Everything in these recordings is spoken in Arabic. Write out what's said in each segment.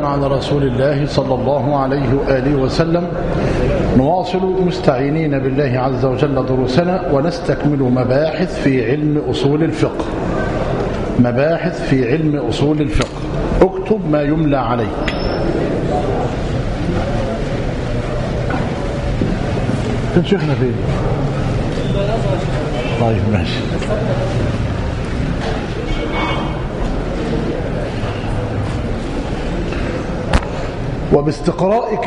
على رسول الله صلى الله عليه وآله وسلم. نواصل مستعينين بالله عز وجل دروسنا ونستكمل مباحث في علم أصول الفقه. مباحث في علم أصول الفقه. اكتب ما يملى عليك. كنت شيخنا فين؟ طيب ماشي. وباستقراء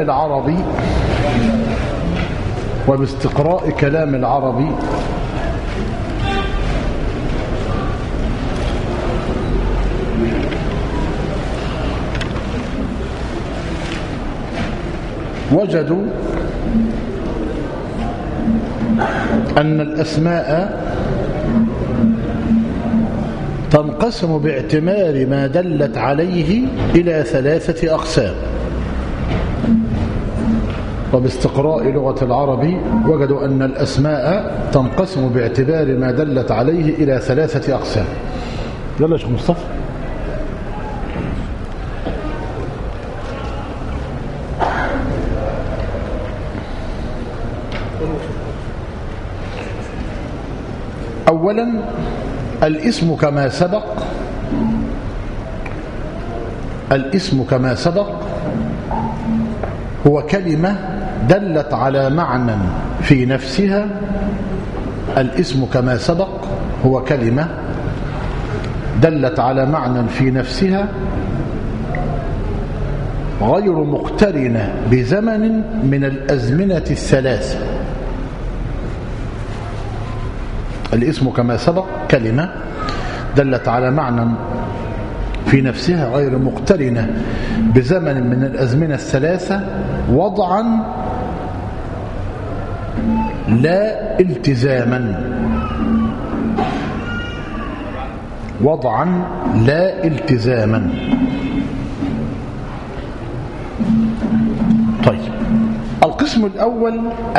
كلام العربي وجدوا أن الأسماء تنقسم باعتبار ما دلت عليه إلى 3 أقسام. وباستقراء لغة العرب وجدوا أن الأسماء تنقسم باعتبار ما دلت عليه إلى 3 أقسام. يلا يا شيخ مصطفى. أولا الاسم كما سبق هو كلمة دلت على معنى في نفسها. الاسم كما سبق هو كلمة دلت على معنى في نفسها غير مقترنة بزمن من الأزمنة 3. الاسم كما سبق كلمة دلت على معنى في نفسها غير مقترنة بزمن من الأزمنة 3 وضعا لا التزاما. وضعا لا التزاما. طيب القسم الأول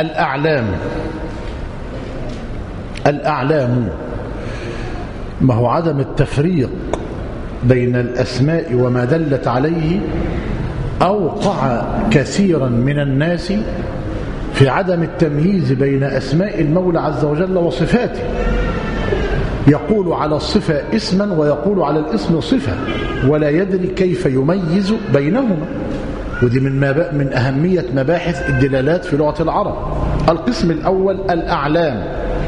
الأعلام ما هو عدم التفريق بين الأسماء وما دلت عليه أوقع كثيرا من الناس في عدم التمييز بين أسماء المولى عز وجل وصفاته. يقول على الصفة اسما ويقول على الاسم صفة ولا يدري كيف يميز بينهما. ودي من أهمية مباحث الدلالات في لغة العرب. القسم الأول الأعلام.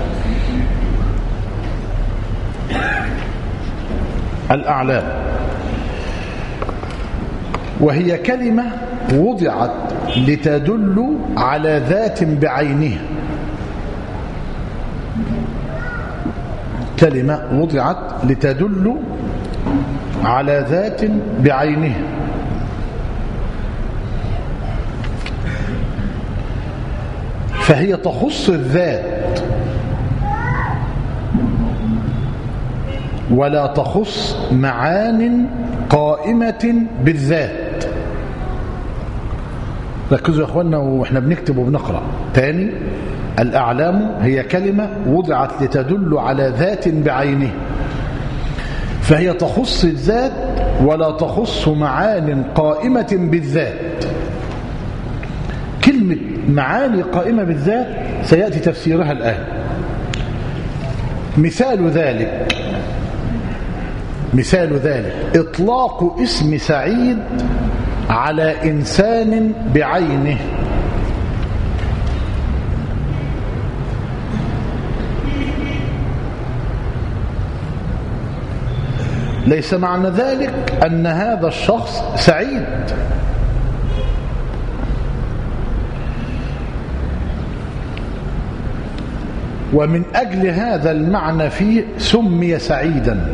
وهي كلمة وضعت لتدل على ذات بعينها. كلمة وضعت لتدل على ذات بعينها. فهي تخص الذات ولا تخص معان قائمة بالذات. ركزوا يا اخوانا واحنا بنكتب وبنقرأ تاني. الأعلام هي كلمة وضعت لتدل على ذات بعينه فهي تخص الذات ولا تخص معان قائمة بالذات. كلمة معاني قائمة بالذات سيأتي تفسيرها الآن. مثال ذلك إطلاق اسم سعيد على إنسان بعينه. ليس معنى ذلك أن هذا الشخص سعيد. ومن أجل هذا المعنى فيه سمي سعيدا.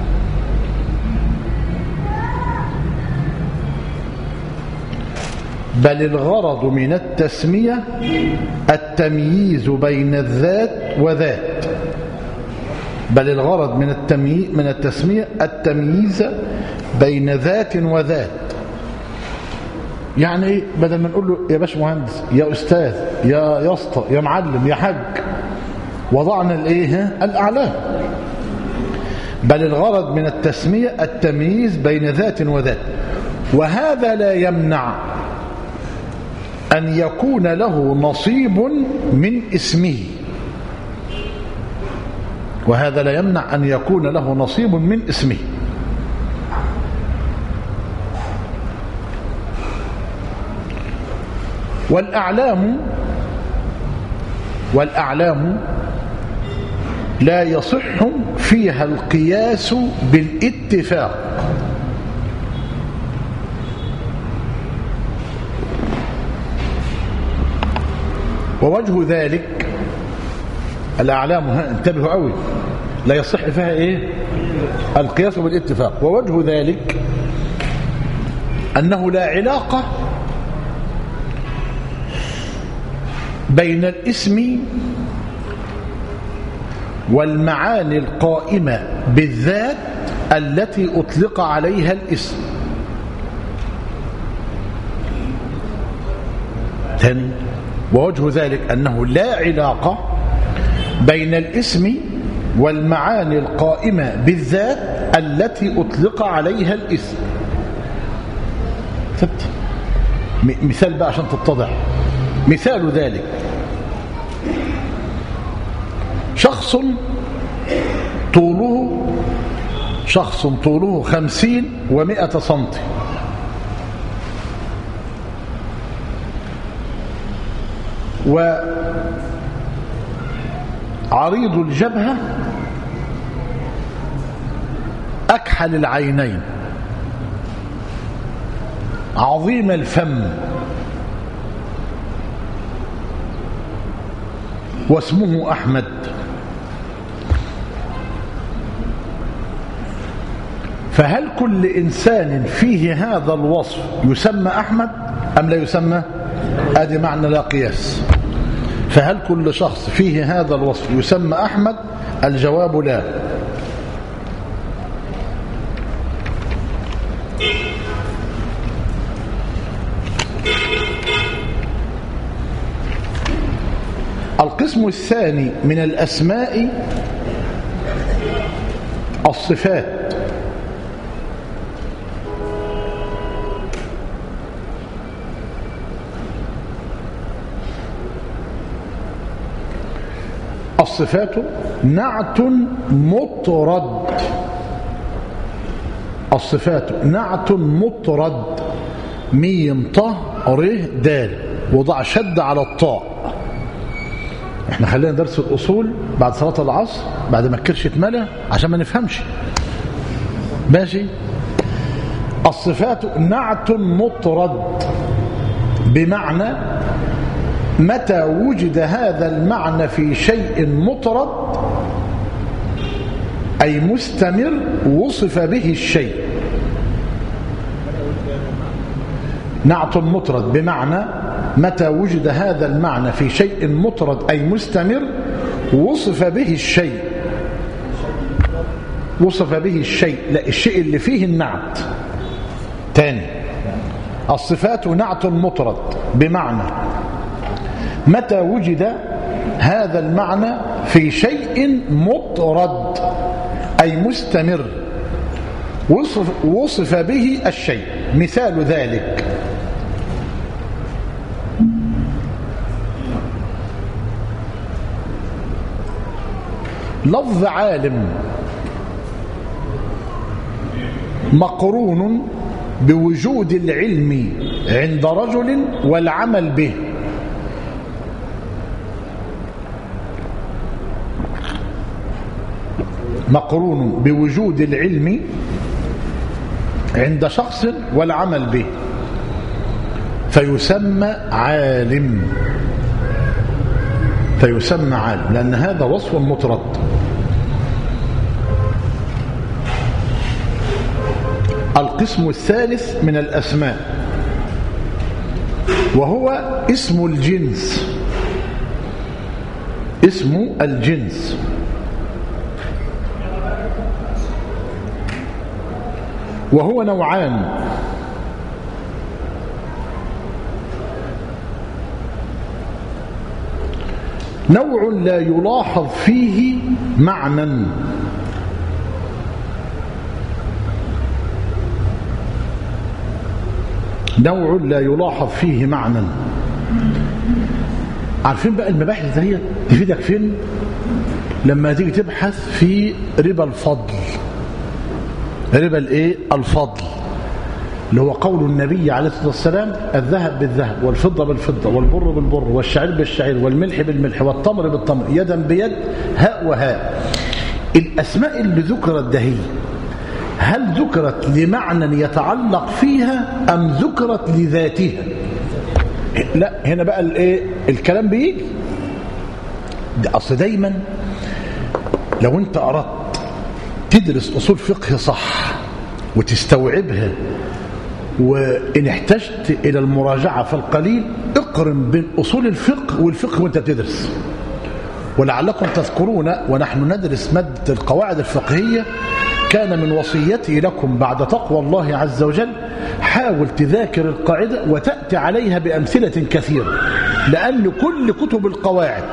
بل الغرض من التسمية التمييز بين الذات وذات. بل الغرض من التسمية التمييز بين ذات وذات. يعني ايه؟ بدل ما نقول له يا باش مهندس، يا أستاذ، يا اسطى، يا معلم، يا حاج، وضعنا الايه؟ الأعلام. بل الغرض من التسمية التمييز بين ذات وذات. وهذا لا يمنع أن يكون له نصيب من اسمه. وهذا لا يمنع أن يكون له نصيب من اسمه. والأعلام لا يصح فيها القياس بالاتفاق. ووجه ذلك الأعلام، انتبهوا قوي، لا يصح فيها ايه؟ القياس بالاتفاق. ووجه ذلك أنه لا علاقة بين الاسم والمعاني القائمة بالذات التي أطلق عليها الاسم. ثاني، ووجه ذلك أنه لا علاقة بين الاسم والمعاني القائمة بالذات التي أطلق عليها الاسم. مثال بقى عشان تتضح. مثال ذلك شخص طوله 50 و100 سنتي، وعريض الجبهة أكحل العينين عظيم الفم، واسمه أحمد. فهل كل إنسان فيه هذا الوصف يسمى أحمد أم لا يسمى؟ هذا معنى لا قياس. فهل كل شخص فيه هذا الوصف يسمى أحمد؟ الجواب لا. القسم الثاني من الأسماء الصفات. الصفات نعت مطرد. الصفات نعت مطرد، ميم ط ر دال، وضع شد على الطاء. احنا خلينا درس الأصول بعد صلاة العصر بعد ما الكرش اتملى عشان ما نفهمش. ماشي. الصفات نعت مطرد بمعنى متى وجد هذا المعنى في شيء مطرد أي مستمر وصف به الشيء. نعت مطرد بمعنى متى وجد هذا المعنى في شيء مطرد أي مستمر وصف به الشيء. وصف به الشيء، لا الشيء اللي فيه النعت. تاني، الصفات نعت مطرد بمعنى متى وجد هذا المعنى في شيء مطرد أي مستمر وصف به الشيء. مثال ذلك لفظ عالم مقرون بوجود العلم عند رجل والعمل به. مقرون بوجود العلم عند شخص والعمل به فيسمى عالم. فيسمى عالم لأن هذا وصف مطرد. القسم الثالث من الأسماء وهو اسم الجنس. اسم الجنس وهو نوعان. نوع لا يلاحظ فيه معنى نوع لا يلاحظ فيه معنى. عارفين بقى المباحث دي تفيدك فين؟ لما تيجي تبحث في ربا الفضل. ربا الايه؟ الفضل، اللي هو قول النبي عليه الصلاة والسلام: الذهب بالذهب والفضة بالفضة والبر بالبر والشعير بالشعير والملح بالملح والتمر بالتمر يدا بيد هاء وهاء. الأسماء اللي ذكرت دهي هل ذكرت لمعنى يتعلق فيها أم ذكرت لذاتها؟ لا، هنا بقى الايه الكلام بيجي. اصل دايما لو انت اردت تدرس اصول فقه صح وتستوعبها، وان احتجت الى المراجعه فالقليل، اقرن بين اصول الفقه والفقه وانت بتدرس. ولعلكم تذكرون ونحن ندرس ماده القواعد الفقهيه كان من وصيتي لكم بعد تقوى الله عز وجل: حاول تذاكر القاعدة وتأتي عليها بأمثلة كثيرة، لأن كل كتب القواعد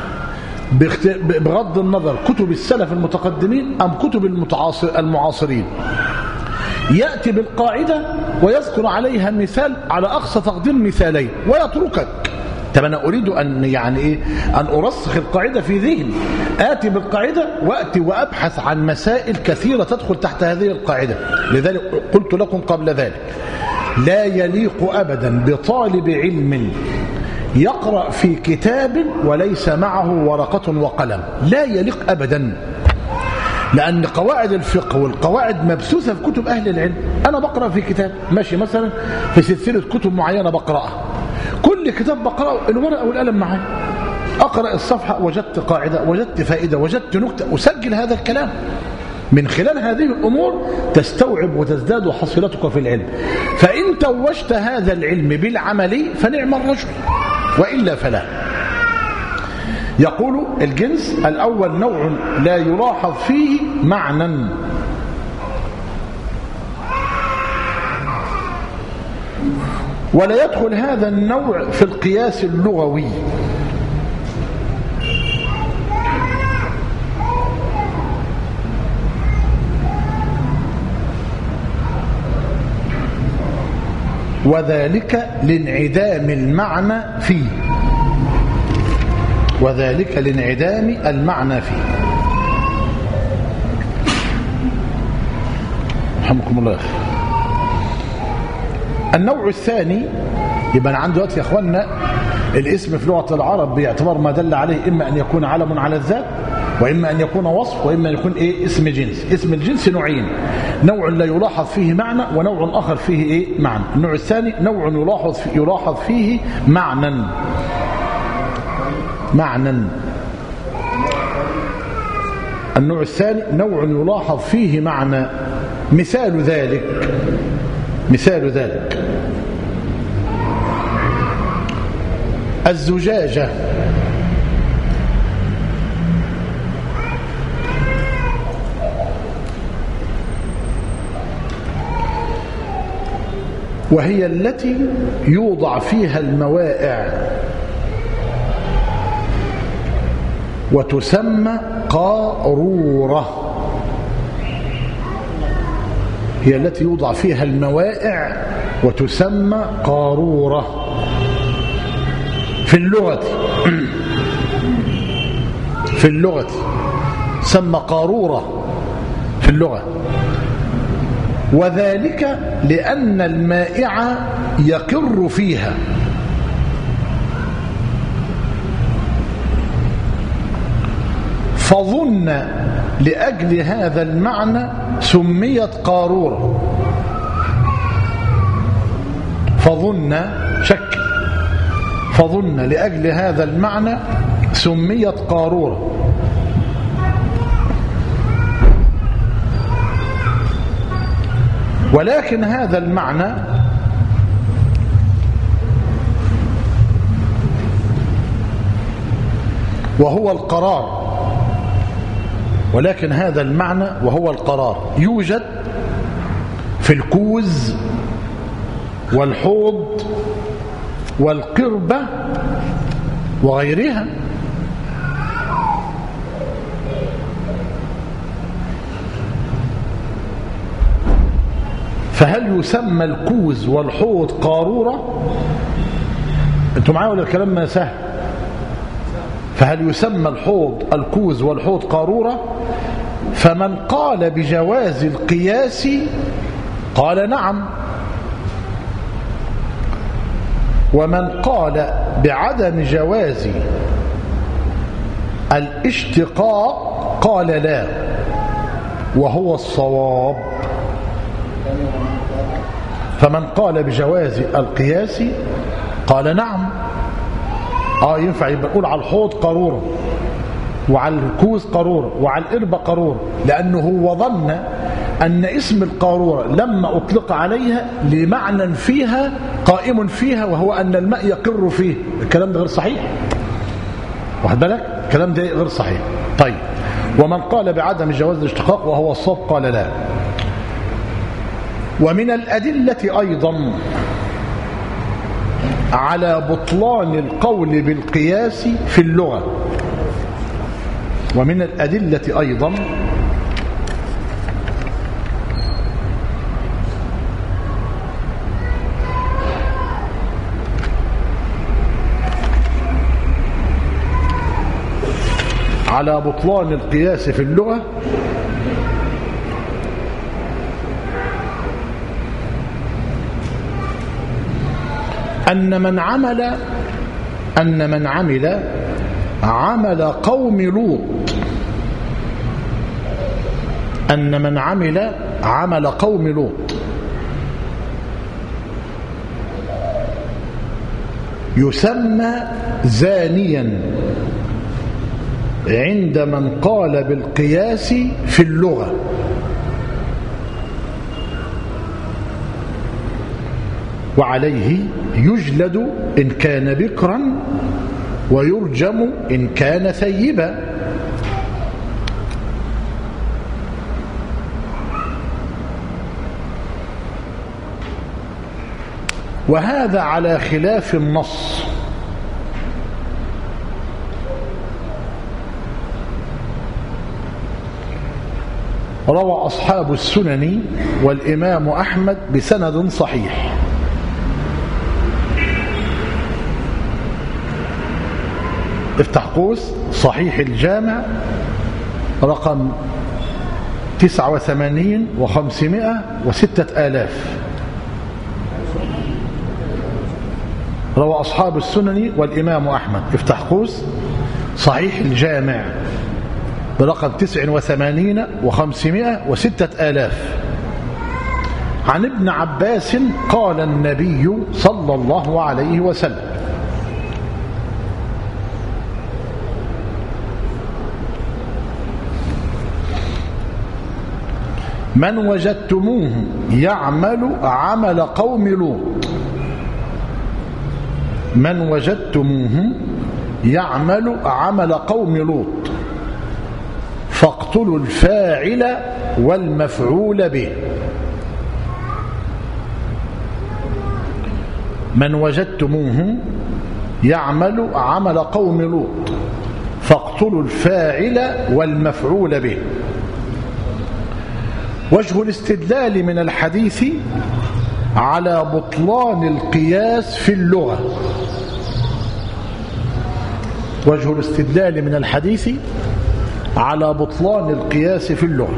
بغض النظر كتب السلف المتقدمين أم كتب المعاصرين يأتي بالقاعدة ويذكر عليها مثال على أقصى تقدير مثالين ويتركك. طب أنا أريد أن أن أرسخ القاعدة في ذهني، آتي بالقاعدة وأتي وأبحث عن مسائل كثيرة تدخل تحت هذه القاعدة. لذلك قلت لكم قبل ذلك: لا يليق أبدا بطالب علم يقرأ في كتاب وليس معه ورقة وقلم، لا يليق أبدا، لأن قواعد الفقه والقواعد مبثوثة في كتب أهل العلم. أنا بقرأ في كتاب ماشي مثلا في سلسلة كتب معينة بقرأها، كل كتاب بقرأه الورقة والقلم معايا، أقرأ الصفحة وجدت قاعدة، وجدت فائدة، وجدت نكتة، أسجل هذا الكلام. من خلال هذه الأمور تستوعب وتزداد حصيلتك في العلم. فإن توجت هذا العلم بالعملي فنعم الرجل، وإلا فلا. يقول الجنس الأول: نوع لا يلاحظ فيه معنى. ولا يدخل هذا النوع في القياس اللغوي، وذلك لانعدام المعنى فيه. وذلك لانعدام المعنى فيه. رحمكم الله. النوع الثاني، يبقى أنا عندي وقت يا أخوانا الاسم في لغة العرب بيعتبر ما دل عليه إما أن يكون علم على الذات، وإما أن يكون وصف، وإما أن يكون اسم جنس. اسم الجنس نوعين: نوع لا يلاحظ فيه معنى، ونوع آخر فيه معنى. النوع الثاني نوع يلاحظ فيه معنى. النوع الثاني نوع يلاحظ فيه معنى. مثال ذلك الزجاجة. وهي التي يوضع فيها الموائع وتسمى قارورة. هي التي يوضع فيها الموائع وتسمى قارورة في اللغة سمى قارورة في اللغة. وذلك لأن المائع يقر فيها، فظن لأجل هذا المعنى سميت قارورة. فظن لأجل هذا المعنى سميت قارورة. ولكن هذا المعنى وهو القرار يوجد في الكوز والحوض والقربة وغيرها. فهل يسمى الكوز والحوض قارورة؟ انتوا معايا ولا الكلام سهل؟ فهل يسمى الكوز والحوض قارورة؟ فمن قال بجواز القياس قال نعم، ومن قال بعدم جواز الاشتقاق قال لا، وهو الصواب. فمن قال بجواز القياس قال نعم، ينفع يبقى نقول على الحوض قارورة وعلى الكوز قارورة وعلى القربة قارورة، لأنه هو ظن أن اسم القارورة لما أطلق عليها لمعنى فيها قائم فيها، وهو أن الماء يقر فيه. الكلام ده غير صحيح، واخد بالك؟ الكلام ده غير صحيح. طيب، ومن قال بعدم جواز الاشتقاق وهو الصواب قال لا. ومن الأدلة أيضا على بطلان القول بالقياس في اللغة، ومن الأدلة أيضا على بطلان القياس في اللغة أن من عمل عمل قوم لوط، أن من عمل عمل قوم لوط يسمى زانيا عند من قال بالقياس في اللغة، وعليه يجلد إن كان بكرا ويرجم إن كان ثيبا. وهذا على خلاف النص، روى أصحاب السنن والإمام أحمد بسند صحيح افتح قوس صحيح الجامع رقم 89 و506,000. روى أصحاب السنن والإمام أحمد افتح قوس صحيح الجامع برقم 89 و506,000 عن ابن عباس قال النبي صلى الله عليه وسلم: من وجدتموه يعمل عمل قوم لوط، من وجدتموه يعمل عمل قوم لوط فاقتلوا الفاعل والمفعول به. من وجدتموه يعمل عمل قوم لوط فاقتلوا الفاعل والمفعول به. وجه الاستدلال من الحديث على بطلان القياس في اللغة، وجه الاستدلال من الحديث على بطلان القياس في اللغة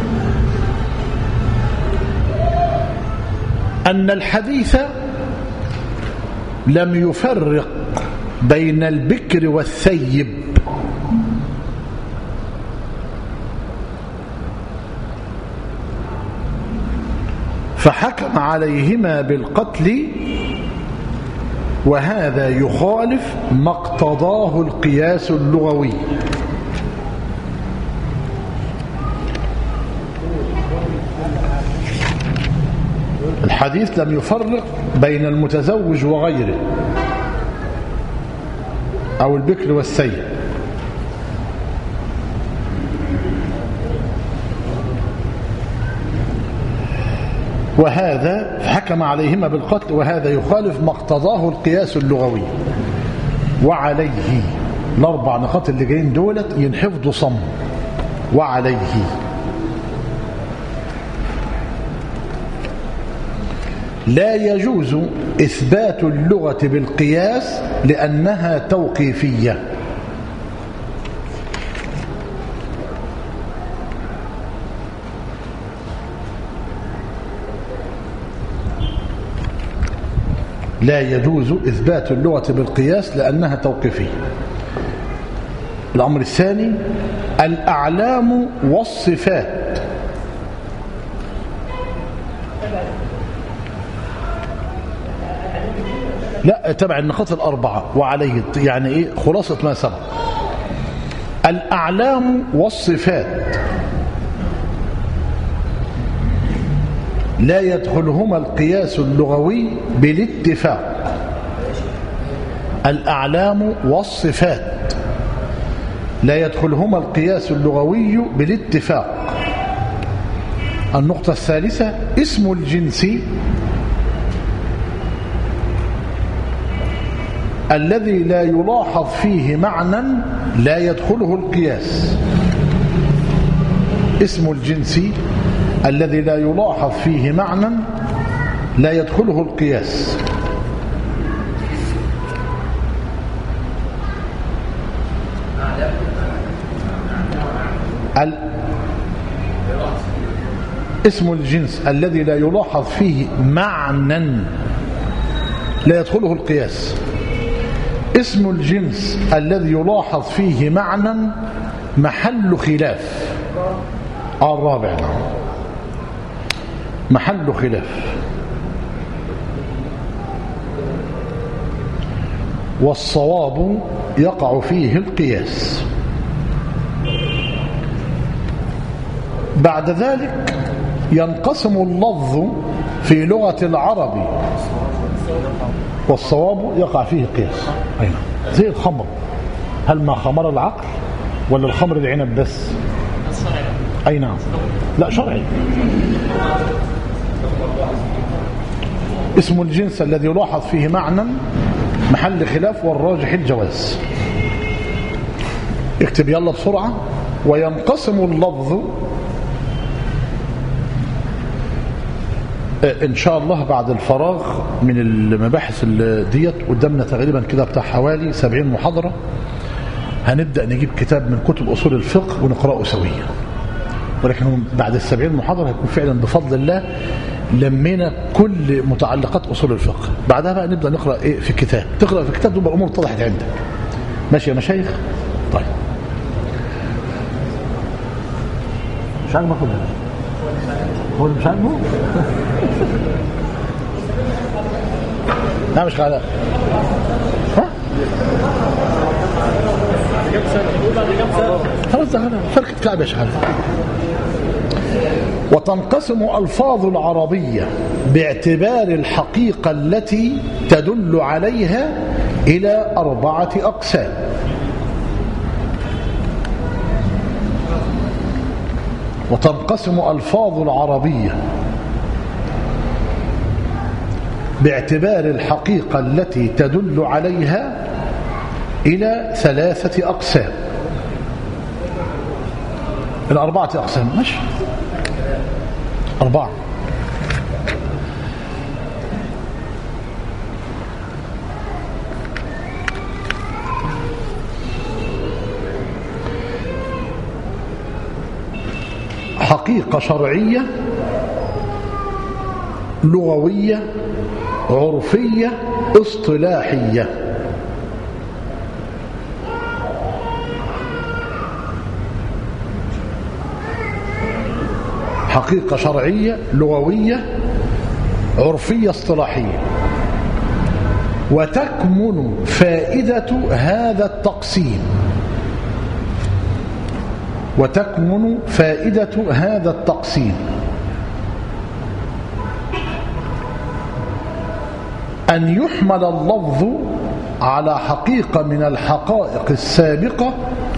أن الحديث لم يفرق بين البكر والثيب، فحكم عليهما بالقتل، وهذا يخالف ما اقتضاه القياس اللغوي. الحديث لم يفرق بين المتزوج وغيره أو البكر والثيب، وهذا حكم عليهما بالقتل، وهذا يخالف ما اقتضاه القياس اللغوي. وعليه الأربع نقاط اللي جايين دولت ينحفظوا صم. وعليه لا يجوز إثبات اللغة بالقياس لأنها توقيفية. لا يجوز إثبات اللغة بالقياس لأنها توقيفية. الأمر الثاني الأعلام والصفات. لا تبع النقاط الأربعة وعليه يعني إيه خلاصة ما سبق. الأعلام والصفات لا يدخلهما القياس اللغوي بالاتفاق. الأعلام والصفات لا يدخلهما القياس اللغوي بالاتفاق. النقطة الثالثة اسم الجنس الذي لا يلاحظ فيه معنى لا يدخله القياس. اسم الجنس الذي لا يلاحظ فيه معنى لا يدخله القياس. اسم الجنس الذي لا يلاحظ فيه معنى لا يدخله القياس. اسم الجنس الذي يلاحظ فيه معنى محل خلاف. الرابع محل خلاف. والصواب يقع فيه القياس. بعد ذلك ينقسم اللفظ في لغة العرب والصواب يقع فيه القياس. أين زي الخمر، هل ما خمر العقل ولا الخمر العنب بس؟ أي نعم، لا شرعي. اسم الجنس الذي يلاحظ فيه معنى محل خلاف والراجح الجواز. اكتب يلا بسرعة. وينقسم اللفظ إن شاء الله بعد الفراغ من المباحث ديت قدامنا تقريبا كده بتاع حوالي 70 محاضرة. هنبدأ نجيب كتاب من كتب أصول الفقه ونقرأه سويا، ولكن بعد ال70 محاضرة هيكون فعلا بفضل الله لمينا كل متعلقات أصول الفقه. بعدها بقى نبدأ نقرأ إيه في الكتاب. تقرأ في الكتاب تبقى الأمور اتضحت عندك. ماشي يا مشايخ؟ طيب مش عارف ناخد هو مش عارفه. لا مش على ها خلاص ده فرق كعب يا شحال. وتنقسم ألفاظ العربية باعتبار الحقيقة التي تدل عليها إلى 4 أقسام. وتنقسم ألفاظ العربية باعتبار الحقيقة التي تدل عليها إلى 3 أقسام. 4 أقسام ماشي 4. حقيقة شرعية، لغوية، عرفية، اصطلاحية. حقيقة شرعية، لغوية، عرفية، اصطلاحية. وتكمن فائدة هذا التقسيم وتكمن فائدة هذا التقسيم أن يحمل اللفظ على حقيقة من الحقائق السابقة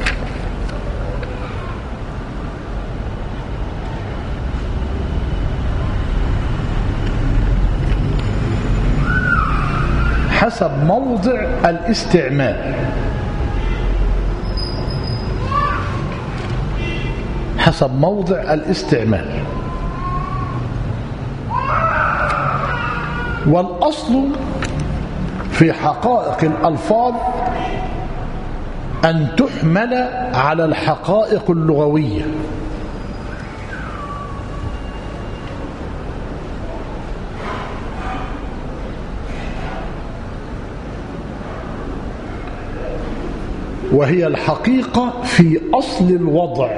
حسب موضع الاستعمال. حسب موضع الاستعمال. والأصل في حقائق الألفاظ أن تحمل على الحقائق اللغوية، وهي الحقيقة في أصل الوضع،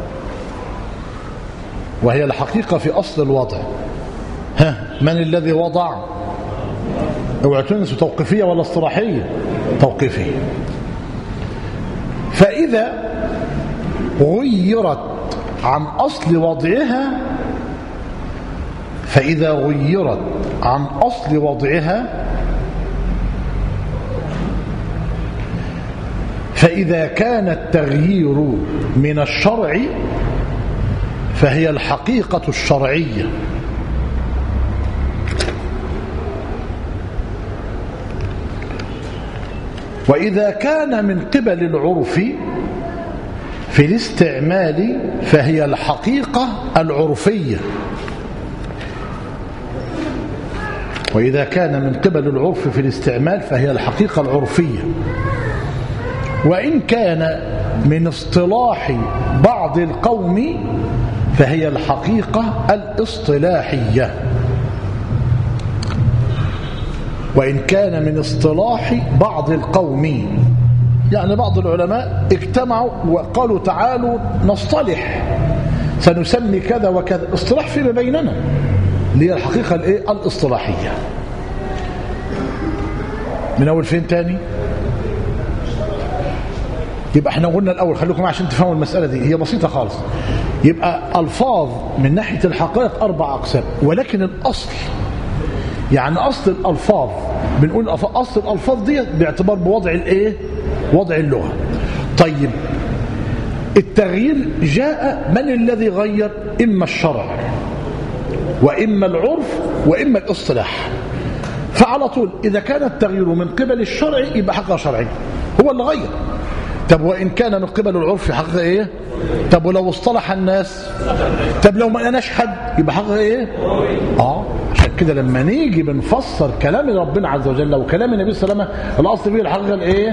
وهي الحقيقة في أصل الوضع. من الذي وضع؟ اوعوا تنسوا توقيفية ولا اصطلاحية؟ توقيفية. فإذا غيرت عن أصل وضعها، فإذا غيرت عن أصل وضعها، فإذا كان التغيير من الشرع فهي الحقيقة الشرعية، وإذا كان من قبل العرف في الاستعمال فهي الحقيقة العرفية، وإذا كان من قبل العرف في الاستعمال فهي الحقيقة العرفية. وإن كان من اصطلاح بعض القوم فهي الحقيقة الاصطلاحية. وإن كان من اصطلاح بعض القوم، يعني بعض العلماء اجتمعوا وقالوا تعالوا نصطلح سنسمي كذا وكذا، اصطلاح فيما بيننا، اللي هي الحقيقة الاصطلاحية. من أول فين تاني؟ يبقى احنا قلنا الأول، خليكم عشان تفهموا المسألة دي، هي بسيطة خالص. يبقى ألفاظ من ناحية الحقائق 4 أقسام، ولكن الأصل، يعني أصل الألفاظ، بنقول أصل الألفاظ دي باعتبار بوضع الإيه؟ وضع اللغة. طيب التغيير جاء، من الذي غير؟ إما الشرع وإما العرف وإما الاصطلاح. فعلى طول إذا كان التغيير من قبل الشرع يبقى حقيقة شرعية، هو اللي غير. طب وإن كان من قبل العرف حقيقة إيه؟ طب ولو اصطلح الناس، طب لو ما لقناش حد يبقى حقيقة إيه؟ عشان كده لما نيجي بنفسر كلام ربنا عز وجل وكلام النبي صلى الله عليه وسلم، الأصل فيه الحقيقة الإيه؟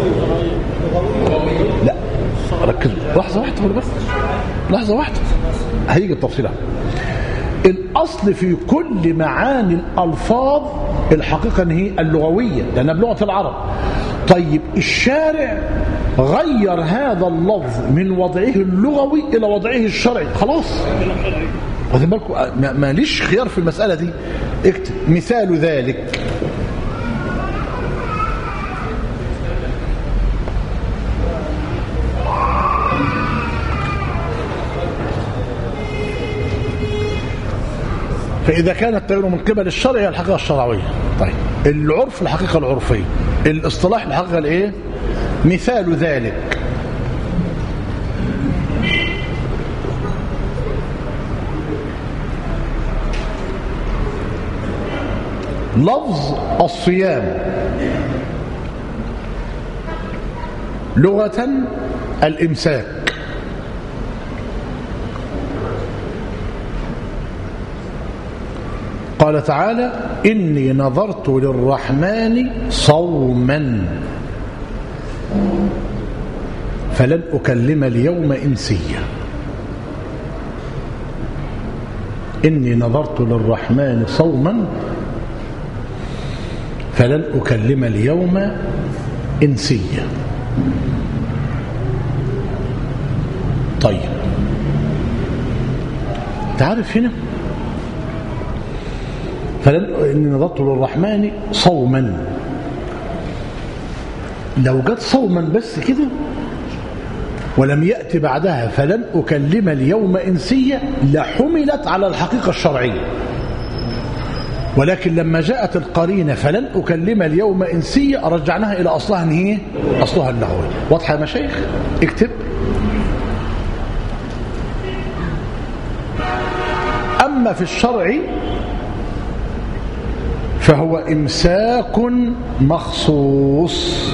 لا ركزوا لحظة واحدة بس، لحظة واحدة هيجي التفصيل. الأصل في كل معاني الألفاظ الحقيقة إن هي اللغوية، لأنها بلغة العرب. طيب الشارع غير هذا اللفظ من وضعه اللغوي إلى وضعه الشرعي، خلاص. واخدين بالكم؟ ماليش خيار في المسألة دي. اكتب مثال ذلك: فإذا كان التغيير من قبل الشرع هي الحقيقة الشرعية. طيب العرف الحقيقة العرفية، الاصطلاح الحقيقة الايه؟ مثال ذلك: لفظ الصيام لغة الإمساك، قال تعالى: إني نظرت للرحمن صوما فلن أكلم اليوم إنسيا. إني نظرت للرحمن صوما فلن أكلم اليوم إنسيا. طيب تعرف هنا إني نظرت للرحمن صوما، لو جت صوما بس كده ولم يأتي بعدها فلن أكلم اليوم إنسيا لحملت على الحقيقة الشرعية، ولكن لما جاءت القرينة فلن أكلم اليوم إنسيا رجعناها إلى أصلها، إن هي أصلها اللغوي. واضحة يا مشايخ؟ اكتب: أما في الشرع فهو إمساك مخصوص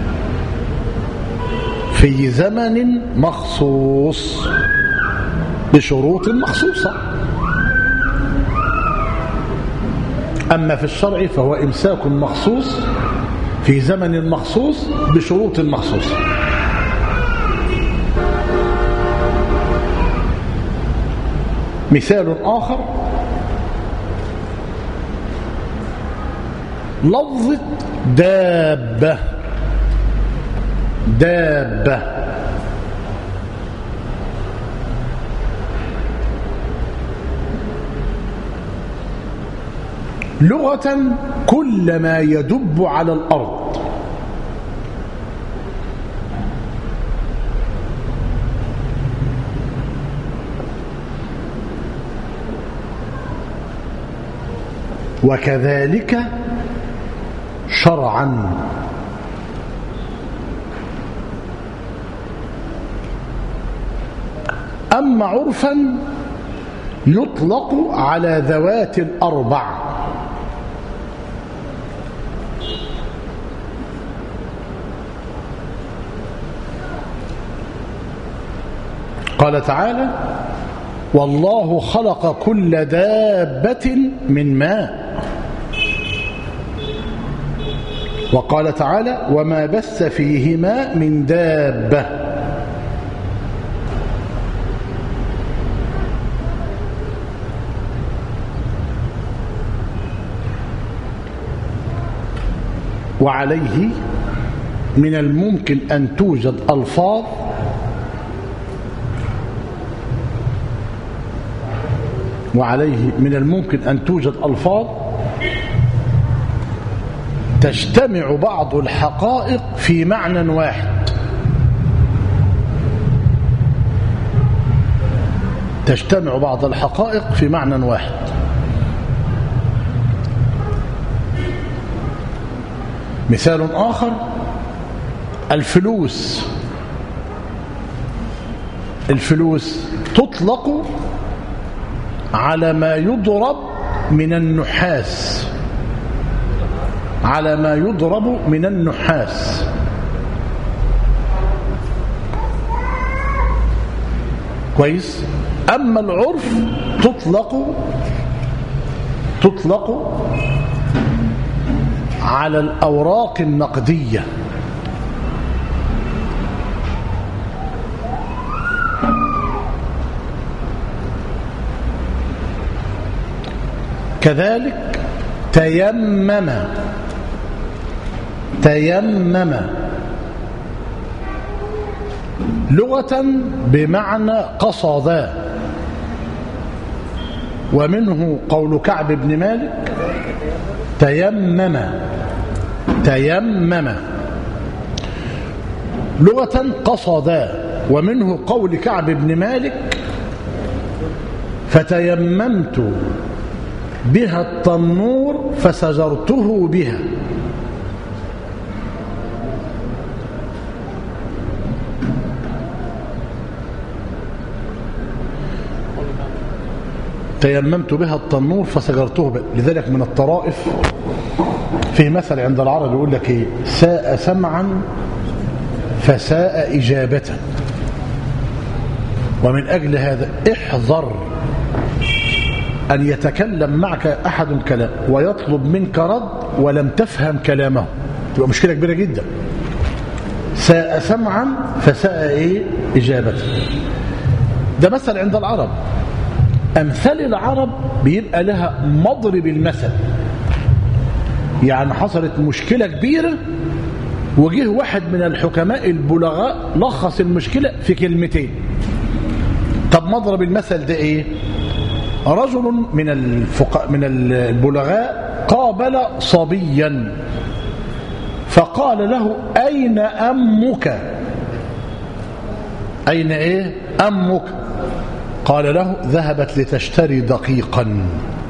في زمن مخصوص بشروط مخصوصة. أما في الشرع فهو إمساك مخصوص في زمن مخصوص بشروط مخصوصة. مثال آخر لفظة دابة. دابة لغة كل ما يدب على الأرض، وكذلك شرعا. أما عرفا يطلق على ذوات الأربع، قال تعالى والله خلق كل دابة من ماء، وقال تعالى وما بث فيهما من دابة. وعليه من الممكن أن توجد ألفاظ تجتمع بعض الحقائق في معنى واحد، مثال آخر الفلوس. الفلوس تطلق على ما يضرب من النحاس، كويس. أما العرف تطلق على الأوراق النقدية، كذلك تيمم لغة بمعنى قصدا، ومنه قول كعب بن مالك تيمم لغة قصدا، ومنه قول كعب بن مالك فتيممت بها التنور فسجرته بها. تيممت بها التنور فسجرته بها. لذلك من الطرائف في مثل عند العرب يقول لك ايه؟ ساء سمعا فساء إجابة. ومن أجل هذا احذر أن يتكلم معك أحد كلام ويطلب منك رد ولم تفهم كلامه، تبقى مشكلة كبيرة جدا. ساء سمعا فساء إيه؟ إجابة. ده مثل عند العرب. أمثال العرب بيبقى لها مضرب المثل، يعني حصلت مشكلة كبيرة وجه واحد من الحكماء البلغاء لخص المشكلة في 2 كلمة. طب مضرب المثل ده إيه؟ رجل من البلغاء قابل صبيا فقال له أين أمك؟ أين إيه؟ أمك؟ قال له ذهبت لتشتري دقيقا.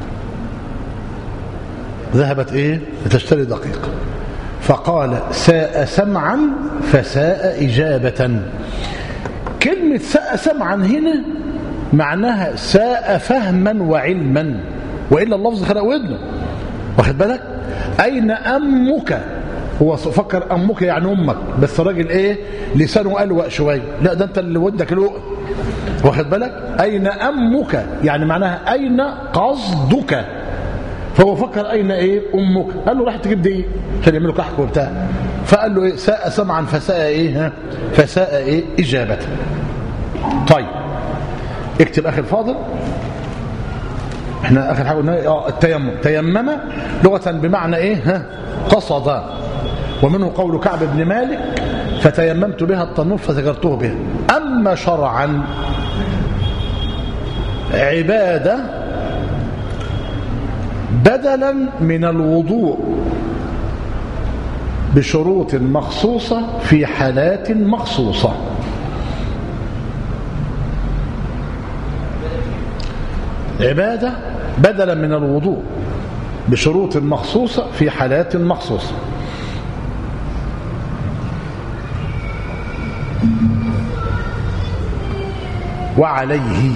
ذهبت إيه؟ لتشتري دقيقا. فقال ساء سمعا فساء إجابة. كلمة ساء سمعا هنا معناها ساء فهما وعلما، وإلا اللفظ خلق ودنه، واخد بالك؟ أين أمك؟ هو فكر أمك يعني أمك، بس راجل إيه؟ لسانه ألوأ شوية. لا ده أنت اللي ودك لؤ، واخد بالك؟ أين أمك يعني معناها أين قصدك؟ فهو فكر أين إيه أمك؟ قال له راح تجيب دي عشان يعملوا كحك وبتاع. فقال له إيه ساء سمعا فساء إيه فساء إيه إجابة. طيب اكتب أخي الفاضل. احنا آخر حاجة قلنا التيمم. تيمم لغة بمعنى إيه قصد. ومنه قول كعب بن مالك فتيممت بها التنور فذكرته بها. أما شرعا عبادة بدلا من الوضوء بشروط مخصوصة في حالات مخصوصة. عبادة بدلا من الوضوء بشروط مخصوصة في حالات مخصوصة. وعليه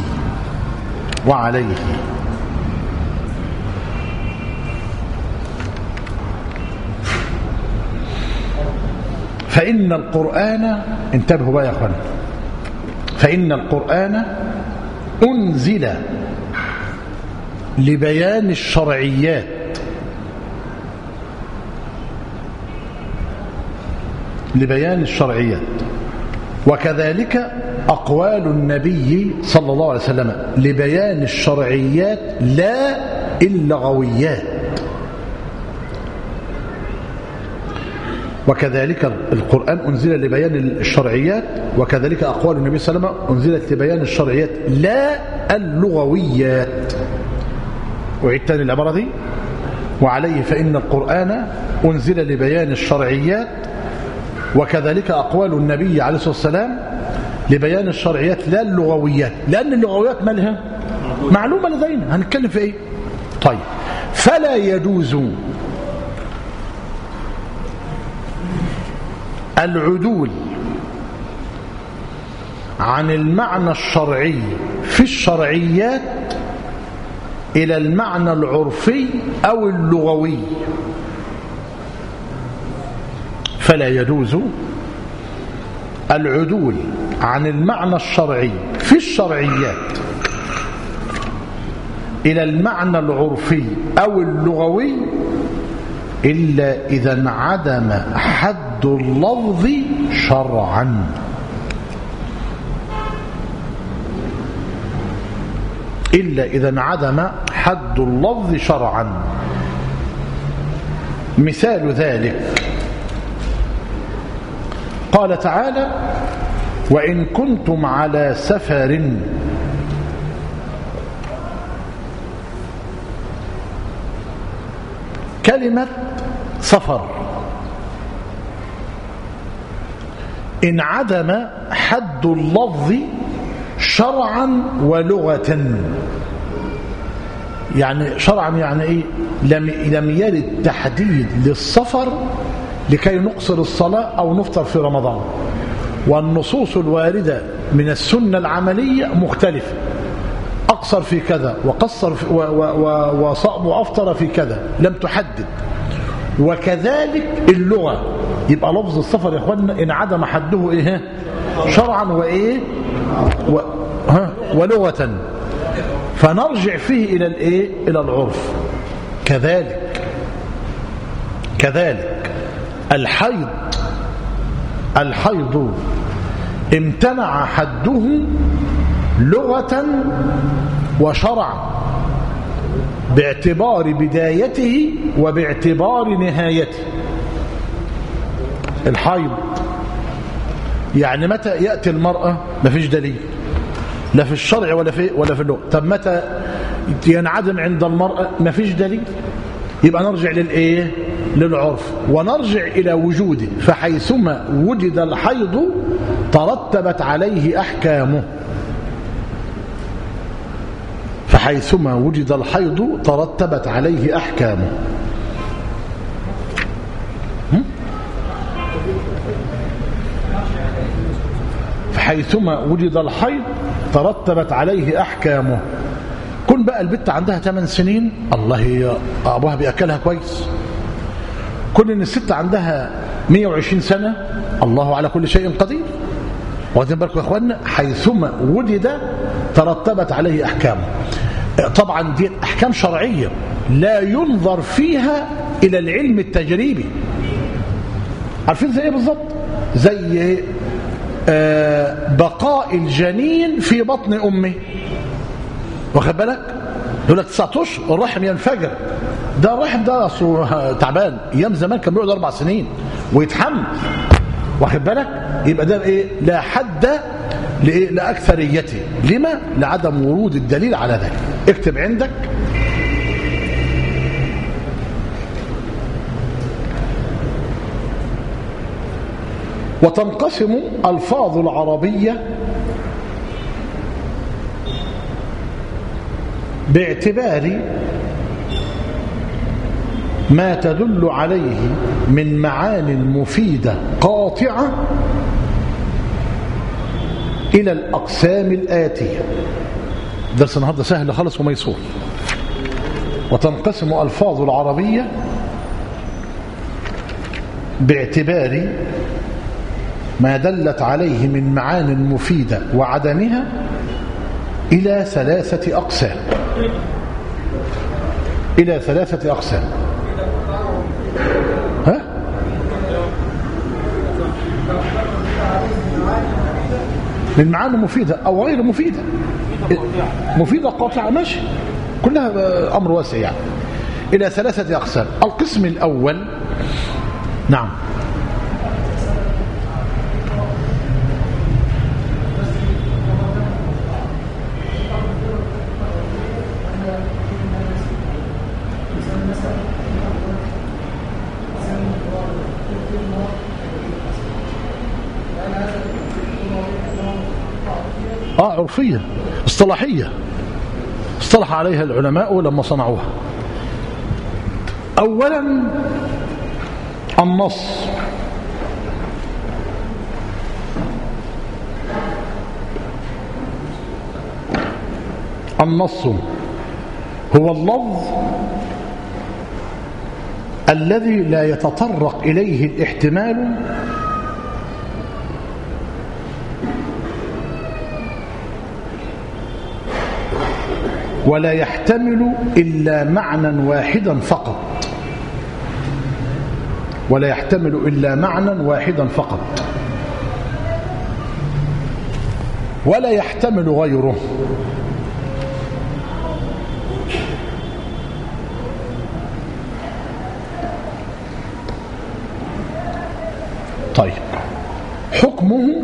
فإن القرآن انتبهوا بقى يا أخوان. فإن القرآن أنزل لبيان الشرعيات وكذلك أقوال النبي صلى الله عليه وسلم لبيان الشرعيات لا اللغويات. وكذلك القرآن أنزل لبيان الشرعيات وكذلك أقوال النبي صلى الله عليه وسلم أنزلت لبيان الشرعيات لا اللغويات. وعيد تاني العبارة دي. وعليه فإن القرآن أنزل لبيان الشرعيات وكذلك أقوال النبي عليه الصلاة والسلام لبيان الشرعيات لا اللغويات. لأن اللغويات مالها معلومة لدينا. هنتكلم في إيه؟ طيب فلا يجوز العدول عن المعنى الشرعي في الشرعيات إلى المعنى العرفي أو اللغوي. فلا يجوز العدول عن المعنى الشرعي في الشرعيات إلى المعنى العرفي أو اللغوي إلا إذا انعدم حد اللفظ شرعا. إلا إذا انعدم حد اللفظ شرعا. مثال ذلك قال تعالى وإن كنتم على سفر كلمة سفر انعدم حد اللفظ شرعا ولغة. يعني شرعا يعني ايه؟ لم يرد تحديد للسفر لكي نقصر الصلاة أو نفطر في رمضان. والنصوص الواردة من السنة العملية مختلفة. أقصر في كذا وقصر في وصأم وأفطر في كذا لم تحدد. وكذلك اللغة يبقى لفظ السفر يا اخوانا انعدم حده ايه شرعا وايه ولغة. فنرجع فيه الى الايه الى العرف. كذلك الحيض امتنع حده لغة وشرعا باعتبار بدايته وباعتبار نهايته. الحيض يعني متى يأتي المرأة ما فيش دليل لا في الشرع ولا في اللغة. طب متى ينعدم عند المرأة ما فيش دليل. يبقى نرجع للإيه للعرف ونرجع إلى وجوده. فحيثما وجد الحيض ترتبت عليه أحكامه. فحيثما وجد الحيض ترتبت عليه أحكامه. فحيثما وجد الحيض ترتبت عليه أحكامه. كن بقى البت عندها 8 سنين الله هي أبوها بيأكلها كويس. كن إن الست عندها 120 سنة الله على كل شيء قدير. واخدين بالكم يا اخوانا. حيثما وجد ترتبت عليه أحكامه. طبعا دي أحكام شرعية لا ينظر فيها إلى العلم التجريبي. عارفين زي ايه بالظبط؟ زي بقاء الجنين في بطن أمه، واخد بالك؟ يقول لك 9 أشهر الرحم ينفجر، ده الرحم ده تعبان. أيام زمان كان بيقعد 4 سنين ويتحمل، واخد بالك؟ يبقى ده ايه؟ لا حد لأكثريته. لما؟ لعدم ورود الدليل على ذلك. اكتب عندك وتنقسم ألفاظ العربية باعتبار ما تدل عليه من معان مفيدة قاطعة إلى الأقسام الآتية. درس النهارده سهل خالص وميسور. وتنقسم ألفاظ العربية باعتبار ما دلت عليه من معان مفيدة وعدمها إلى 3 أقسام. إلى 3 أقسام. ها؟ من معاني مفيدة أو غير مفيدة. مفيدة قاطعة ماشي، كلها أمر واسع يعني. إلى 3 أقسام. القسم الأول، نعم، عرفية اصطلاحية اصطلح عليها العلماء لما صنعوها. أولا النص. النص هو اللفظ الذي لا يتطرق إليه الاحتمال ولا يحتمل إلا معنى واحدا فقط. ولا يحتمل إلا معنى واحدا فقط، ولا يحتمل غيره. طيب، حكمه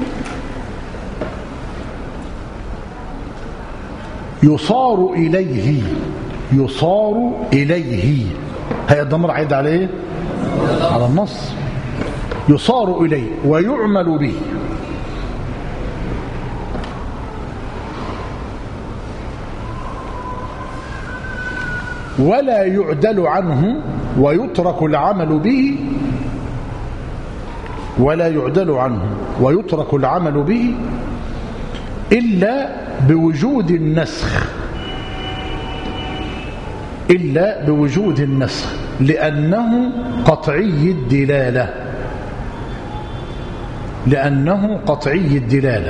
يصار إليه. يصار إليه، هي الضمير عايد عليه على النص. يصار إليه ويعمل به. ولا يعدل عنه ويترك العمل به. ولا يعدل عنه ويترك العمل به إلا بوجود النسخ. إلا بوجود النسخ، لأنه قطعي الدلالة. لأنه قطعي الدلالة.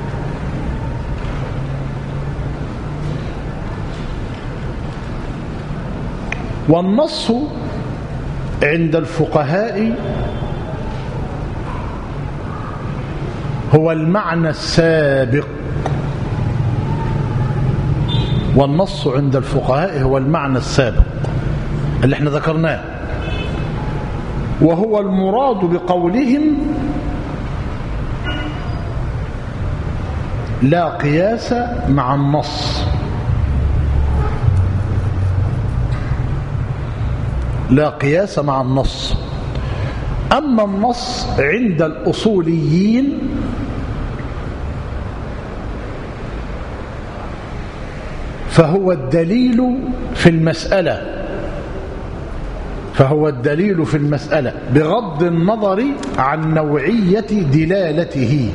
والنص عند الفقهاء هو المعنى السابق. والنص عند الفقهاء هو المعنى السابق اللي احنا ذكرناه، وهو المراد بقولهم لا قياس مع النص. لا قياس مع النص. أما النص عند الأصوليين فهو الدليل في المسألة. فهو الدليل في المسألة بغض النظر عن نوعية دلالته.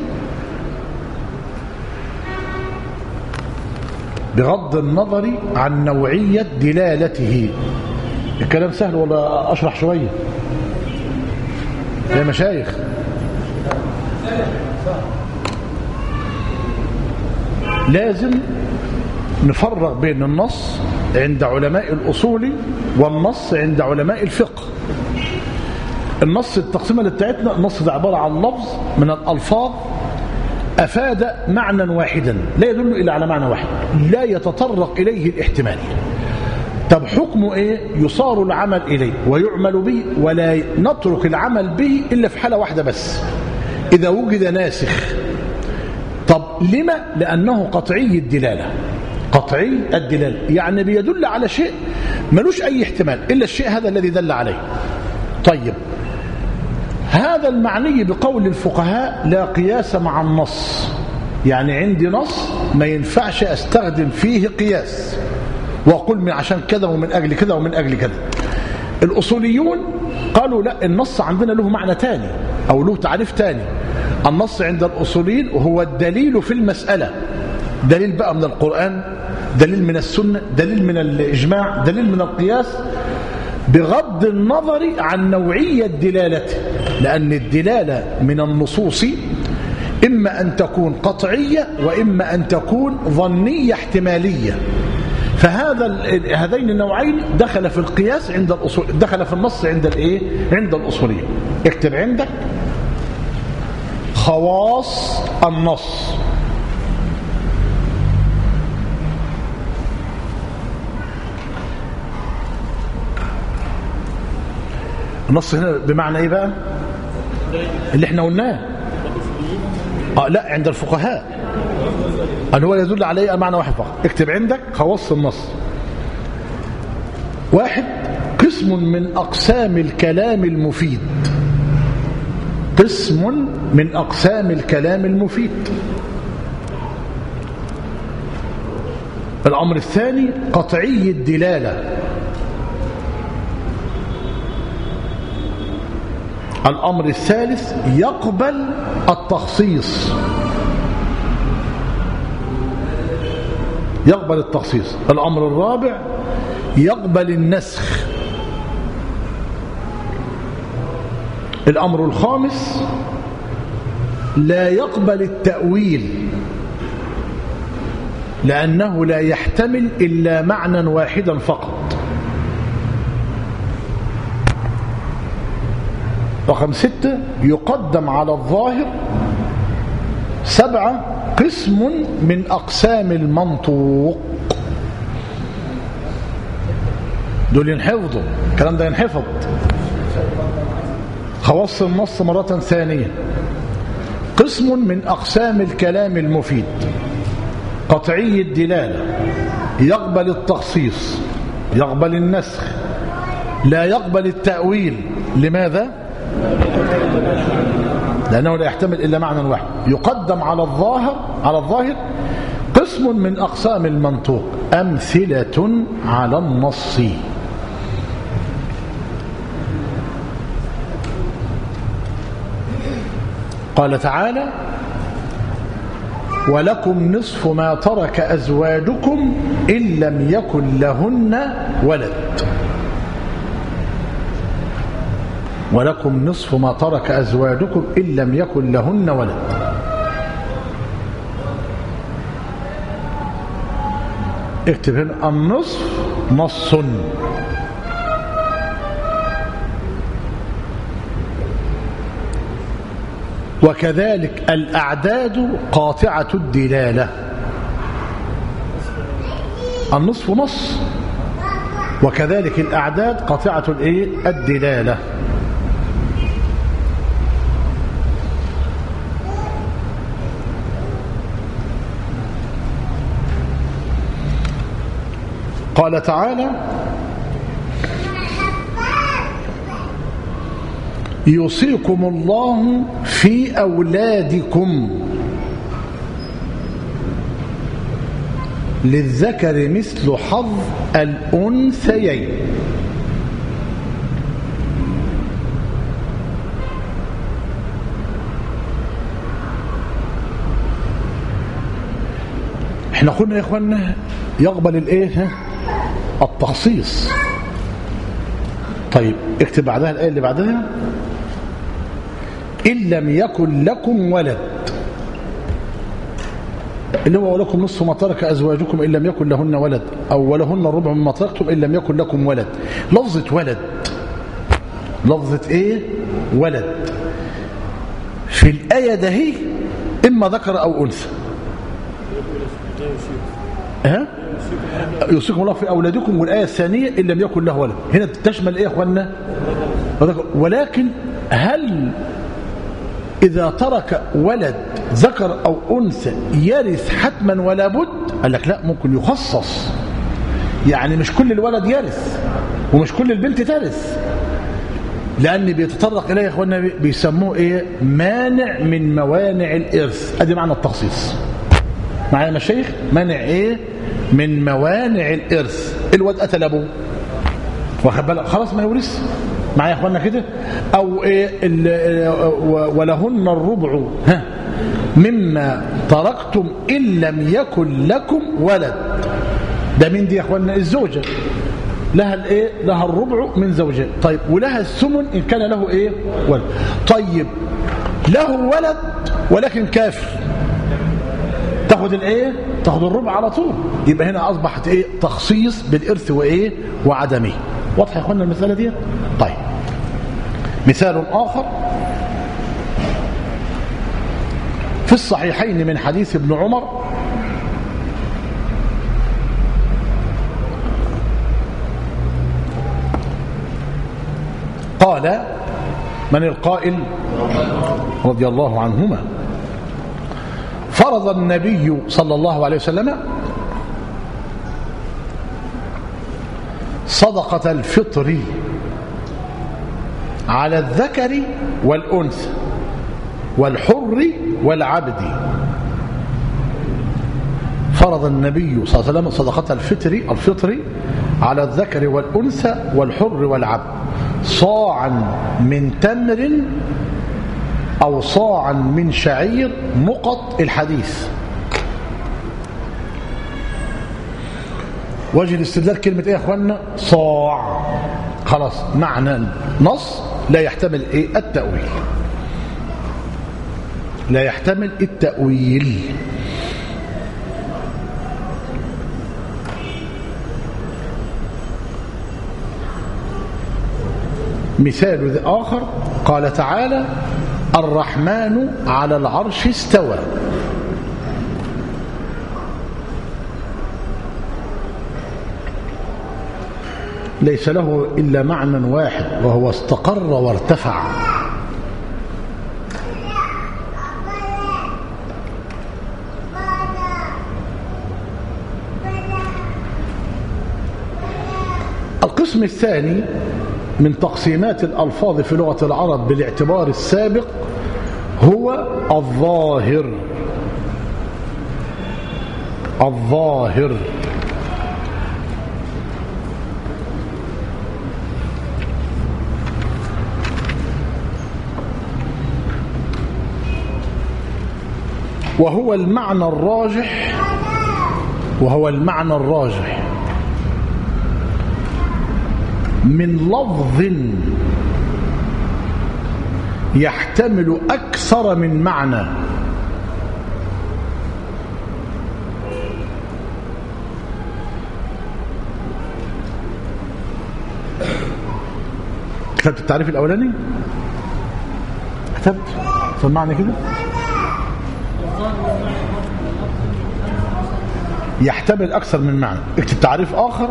بغض النظر عن نوعية دلالته. الكلام سهل ولا أشرح شوية يا مشايخ؟ لازم نفرق بين النص عند علماء الأصول والنص عند علماء الفقه. النص التقسيمة اللي بتاعتنا، النص ده عبارة عن لفظ من الألفاظ أفاد معنى واحدا لا يدل إلا على معنى واحد لا يتطرق إليه الاحتمال. طب حكمه إيه؟ يصار العمل إليه ويعمل به، ولا نترك العمل به إلا في حالة واحدة بس، إذا وجد ناسخ. طب لما؟ لأنه قطعي الدلالة. قطعي الدلالة يعني بيدل على شيء ملوش أي احتمال إلا الشيء هذا الذي دل عليه. طيب هذا المعني بقول الفقهاء لا قياس مع النص، يعني عندي نص ما ينفعش أستخدم فيه قياس وأقول من عشان كذا ومن أجل كذا ومن أجل كذا. الأصوليون قالوا لا، النص عندنا له معنى تاني أو له تعريف تاني. النص عند الأصوليين هو الدليل في المسألة، دليل بقى من القرآن، دليل من السنة، دليل من الإجماع، دليل من القياس، بغض النظر عن نوعية دلالته، لأن الدلالة من النصوص إما أن تكون قطعية وإما أن تكون ظنية احتمالية. هذين النوعين دخل في القياس عند الأصول، دخل في النص عند الايه؟ عند الأصوليين. اكتب عندك خواص النص. النص هنا بمعنى ايه بقى؟ اللي احنا قلناه. لا، عند الفقهاء ان هو يدل عليه معنى واحد فقط. اكتب عندك خواص النص. واحد، قسم من اقسام الكلام المفيد. قسم من اقسام الكلام المفيد. الامر الثاني قطعي الدلاله. الأمر الثالث يقبل التخصيص. يقبل التخصيص. الأمر الرابع يقبل النسخ. الأمر الخامس لا يقبل التأويل، لأنه لا يحتمل إلا معنى واحدا فقط. رقم 6 يقدم على الظاهر. 7 قسم من أقسام المنطوق. دول ينحفظوا، الكلام ده ينحفظ. خواص النص مرة ثانية، قسم من أقسام الكلام المفيد، قطعي الدلالة، يقبل التخصيص، يقبل النسخ، لا يقبل التأويل. لماذا؟ لأنه لا يحتمل إلا معنى واحد. يقدم على الظاهر قسم من أقسام المنطوق، أمثلة على النص. قال تعالى ولكم نصف ما ترك أزواجكم إن لم يكن لهن ولد. ولكم نصف ما ترك أزواجكم إن لم يكن لهن ولد. اكتب هنا النصف نص. وكذلك الأعداد قاطعة الدلالة. النصف نص، وكذلك الأعداد قاطعة الدلالة. قال تعالى يوصيكم الله في أولادكم للذكر مثل حظ الأنثيين. احنا قلنا يا اخوانا يقبل التخصيص. طيب اكتب بعدها الآية اللي بعدها إن لم يكن لكم ولد. اللي هو ولكم نصف ما ترك أزواجكم إن لم يكن لهن ولد، أو ولهن الربع مما تركتم إن لم يكن لكم ولد. لفظة ولد، لفظة إيه؟ ولد. في الآية ده هي إما ذكر أو أنثى. يوصيكم الله في أولادكم، والآية الثانية إن لم يكن له ولد. هنا تشمل إيه يا أخوانا؟ ولكن هل إذا ترك ولد ذكر أو أنثى يرث حتما ولا بد؟ قال لك لا، ممكن يخصص، يعني مش كل الولد يرث ومش كل البنت ترث، لأن بيتطرق إليه يا أخوانا بيسموه إيه؟ مانع من موانع الإرث. أدي معنى التخصيص معايا يا مشايخ؟ مانع إيه؟ من موانع الإرث. الواد قتل أبوه واخد بالك، خلاص ما يورث معايا يا أخوانا كده. أو إيه؟ ولهن الربع مما تركتم إن لم يكن لكم ولد. ده مين دي يا أخوانا؟ الزوجة لها الايه؟ لها الربع من زوجها. طيب ولها الثمن ان كان له ايه؟ ولد. طيب له ولد ولكن كافر، تاخد الايه؟ تاخد الربع على طول. يبقى هنا اصبحت ايه؟ تخصيص بالارث وايه؟ وعدمه. واضح يا اخوانا المساله دي؟ طيب مثال اخر في الصحيحين من حديث ابن عمر قال: من القائل رضي الله عنهما: فرض النبي صلى الله عليه وسلم صدقة الفطر على الذكر والأنثى والحر والعبد. فرض النبي صلى الله عليه وسلم صدقة الفطر على الذكر والأنثى والحر والعبد صاعا من تمر أو صاعا من شعير نقط الحديث. وجه الاستدلال كلمة ايه يا اخوانا؟ صاع. خلاص معنى نص لا يحتمل ايه؟ التأويل، لا يحتمل التأويل. مثال آخر قال تعالى: الرحمن على العرش استوى. ليس له إلا معنى واحد وهو استقر وارتفع. القسم الثاني من تقسيمات الألفاظ في لغة العرب بالاعتبار السابق هو الظاهر. الظاهر وهو المعنى الراجح من لفظ يحتمل أكثر من معنى. كتبت التعريف الأولاني؟ كتبت؟ سمعني كده. يحتمل أكثر من معنى. اكتب تعريف آخر.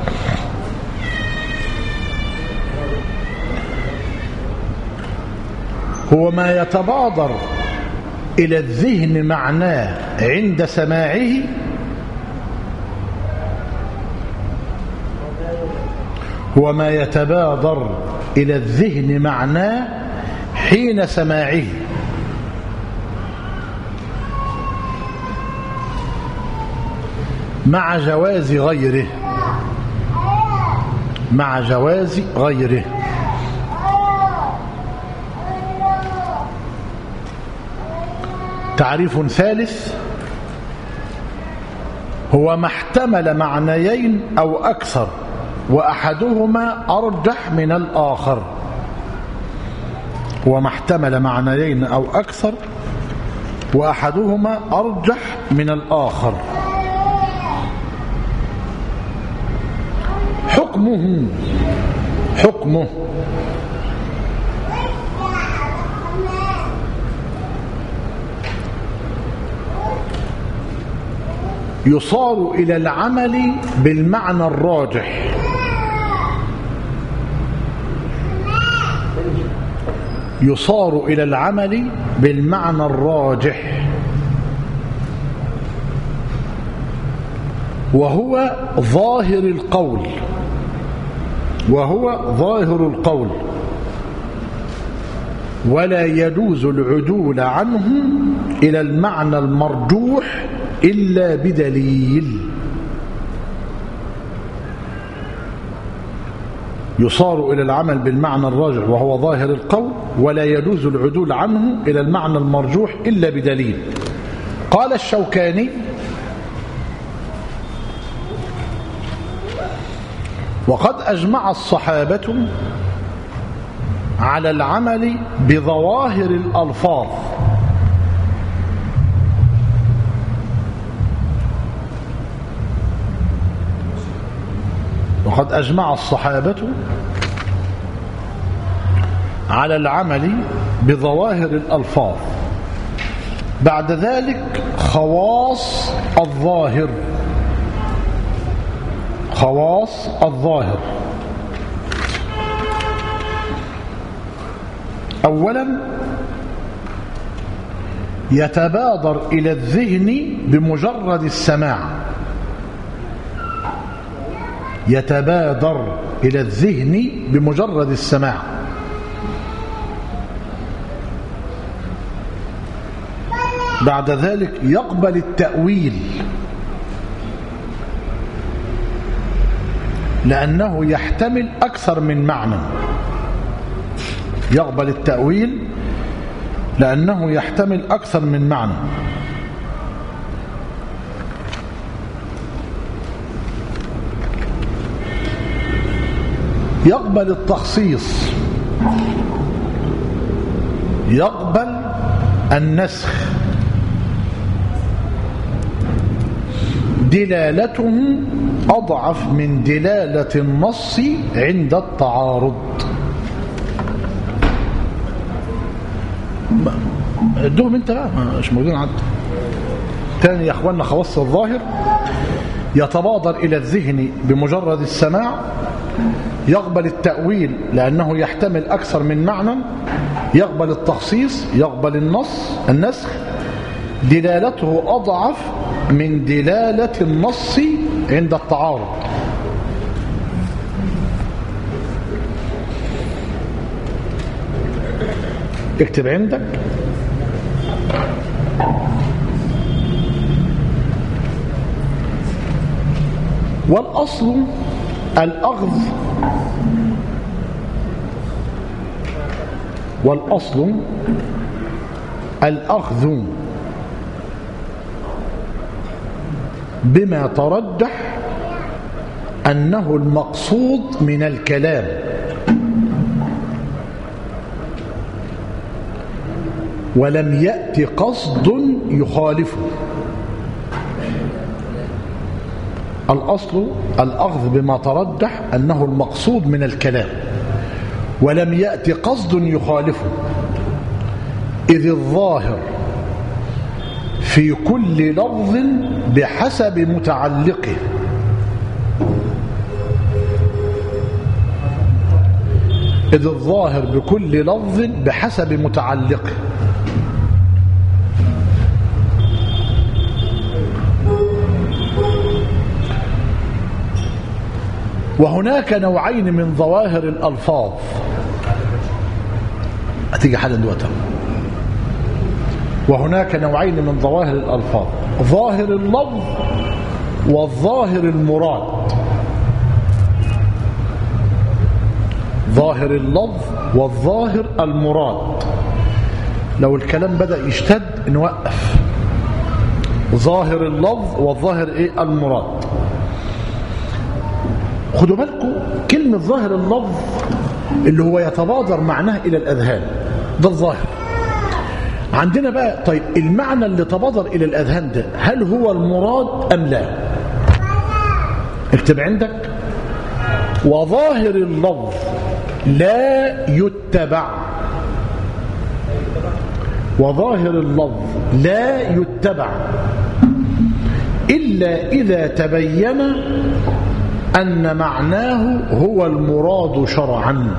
هو ما يتبادر إلى الذهن معناه عند سماعه إلى الذهن معناه حين سماعه مع جواز غيره. تعريف ثالث هو ما احتمل معنيين أو أكثر وأحدهما أرجح من الآخر. وما احتمل معنيين أو أكثر وأحدهما أرجح من الآخر. حكمه يصار إلى العمل بالمعنى الراجح، يصار إلى العمل بالمعنى الراجح، وهو ظاهر القول، ولا يجوز العدول عنه إلى المعنى المرجوح إلا بدليل. يصار إلى العمل بالمعنى الراجح وهو ظاهر القول، ولا يجوز العدول عنه إلى المعنى المرجوح إلا بدليل. قال الشوكاني: وقد أجمع الصحابة على العمل بظواهر الألفاظ، وقد أجمع الصحابة على العمل بظواهر الألفاظ. بعد ذلك خواص الظاهر. أولا يتبادر إلى الذهن بمجرد السماع، يتبادر إلى الذهن بمجرد السماع. بعد ذلك يقبل التأويل لأنه يحتمل أكثر من معنى، يقبل التأويل لأنه يحتمل أكثر من معنى. يقبل التخصيص، يقبل النسخ، دلالته أضعف من دلالة النص عند التعارض. ادوهم انت بقى مش موجودين عندك. تاني يا اخواننا خواص الظاهر: يتبادر إلى الذهن بمجرد السماع، يقبل التأويل لأنه يحتمل أكثر من معنى، يقبل التخصيص، يقبل النسخ، دلالته أضعف من دلالة النص عند التعارض. اكتب عندك: والأصل الأخذ، والأصل الأخذ بما ترجح أنه المقصود من الكلام، ولم يأت قصد يخالفه. الأصل الأخذ بما ترجح أنه المقصود من الكلام ولم يأت قصد يخالفه، إذ الظاهر في كل لفظ بحسب متعلقه، إذ الظاهر بكل لفظ بحسب متعلقه. وهناك نوعين من ظواهر الألفاظ، هتيجي حالا دلوقتي. وهناك نوعين من ظواهر الألفاظ: ظاهر اللفظ والظاهر المراد. ظاهر اللفظ والظاهر المراد. لو الكلام بدأ يشتد نوقف. ظاهر اللفظ والظاهر المراد. خدوا بالكم كلمة ظاهر اللفظ اللي هو يتبادر معناه إلى الأذهان، ده الظاهر. عندنا بقى طيب المعنى اللي تبادر إلى الأذهان ده هل هو المراد أم لا؟ اكتب عندك: وظاهر اللفظ لا يتبع. وظاهر اللفظ لا يتبع إلا إذا تبين أن معناه هو المراد شرعا،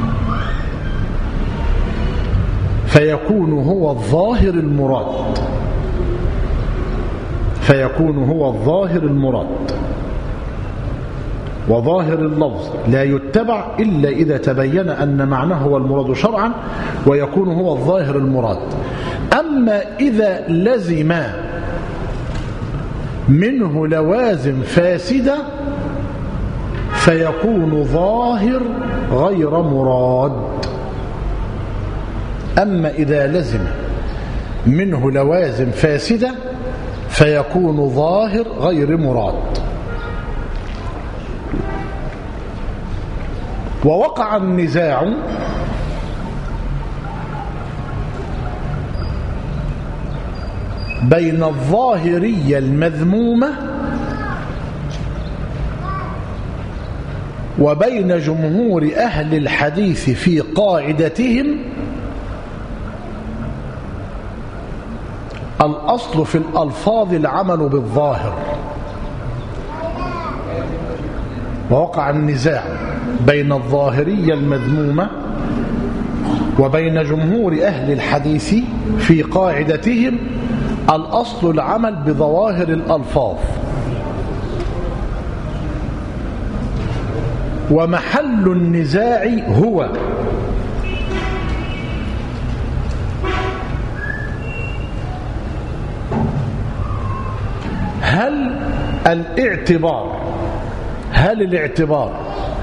فيكون هو الظاهر المراد. فيكون هو الظاهر المراد. وظاهر اللفظ لا يتبع إلا إذا تبين أن معناه هو المراد شرعا، ويكون هو الظاهر المراد. أما إذا لزم منه لوازم فاسدة فيكون ظاهر غير مراد. أما إذا لزم منه لوازم فاسدة فيكون ظاهر غير مراد. ووقع النزاع بين الظاهرية المذمومة وبين جمهور أهل الحديث في قاعدتهم: الأصل في الألفاظ العمل بالظاهر. ووقع النزاع بين الظاهرية المذمومة وبين جمهور أهل الحديث في قاعدتهم: الأصل العمل بظواهر الألفاظ. ومحل النزاع هو هل الاعتبار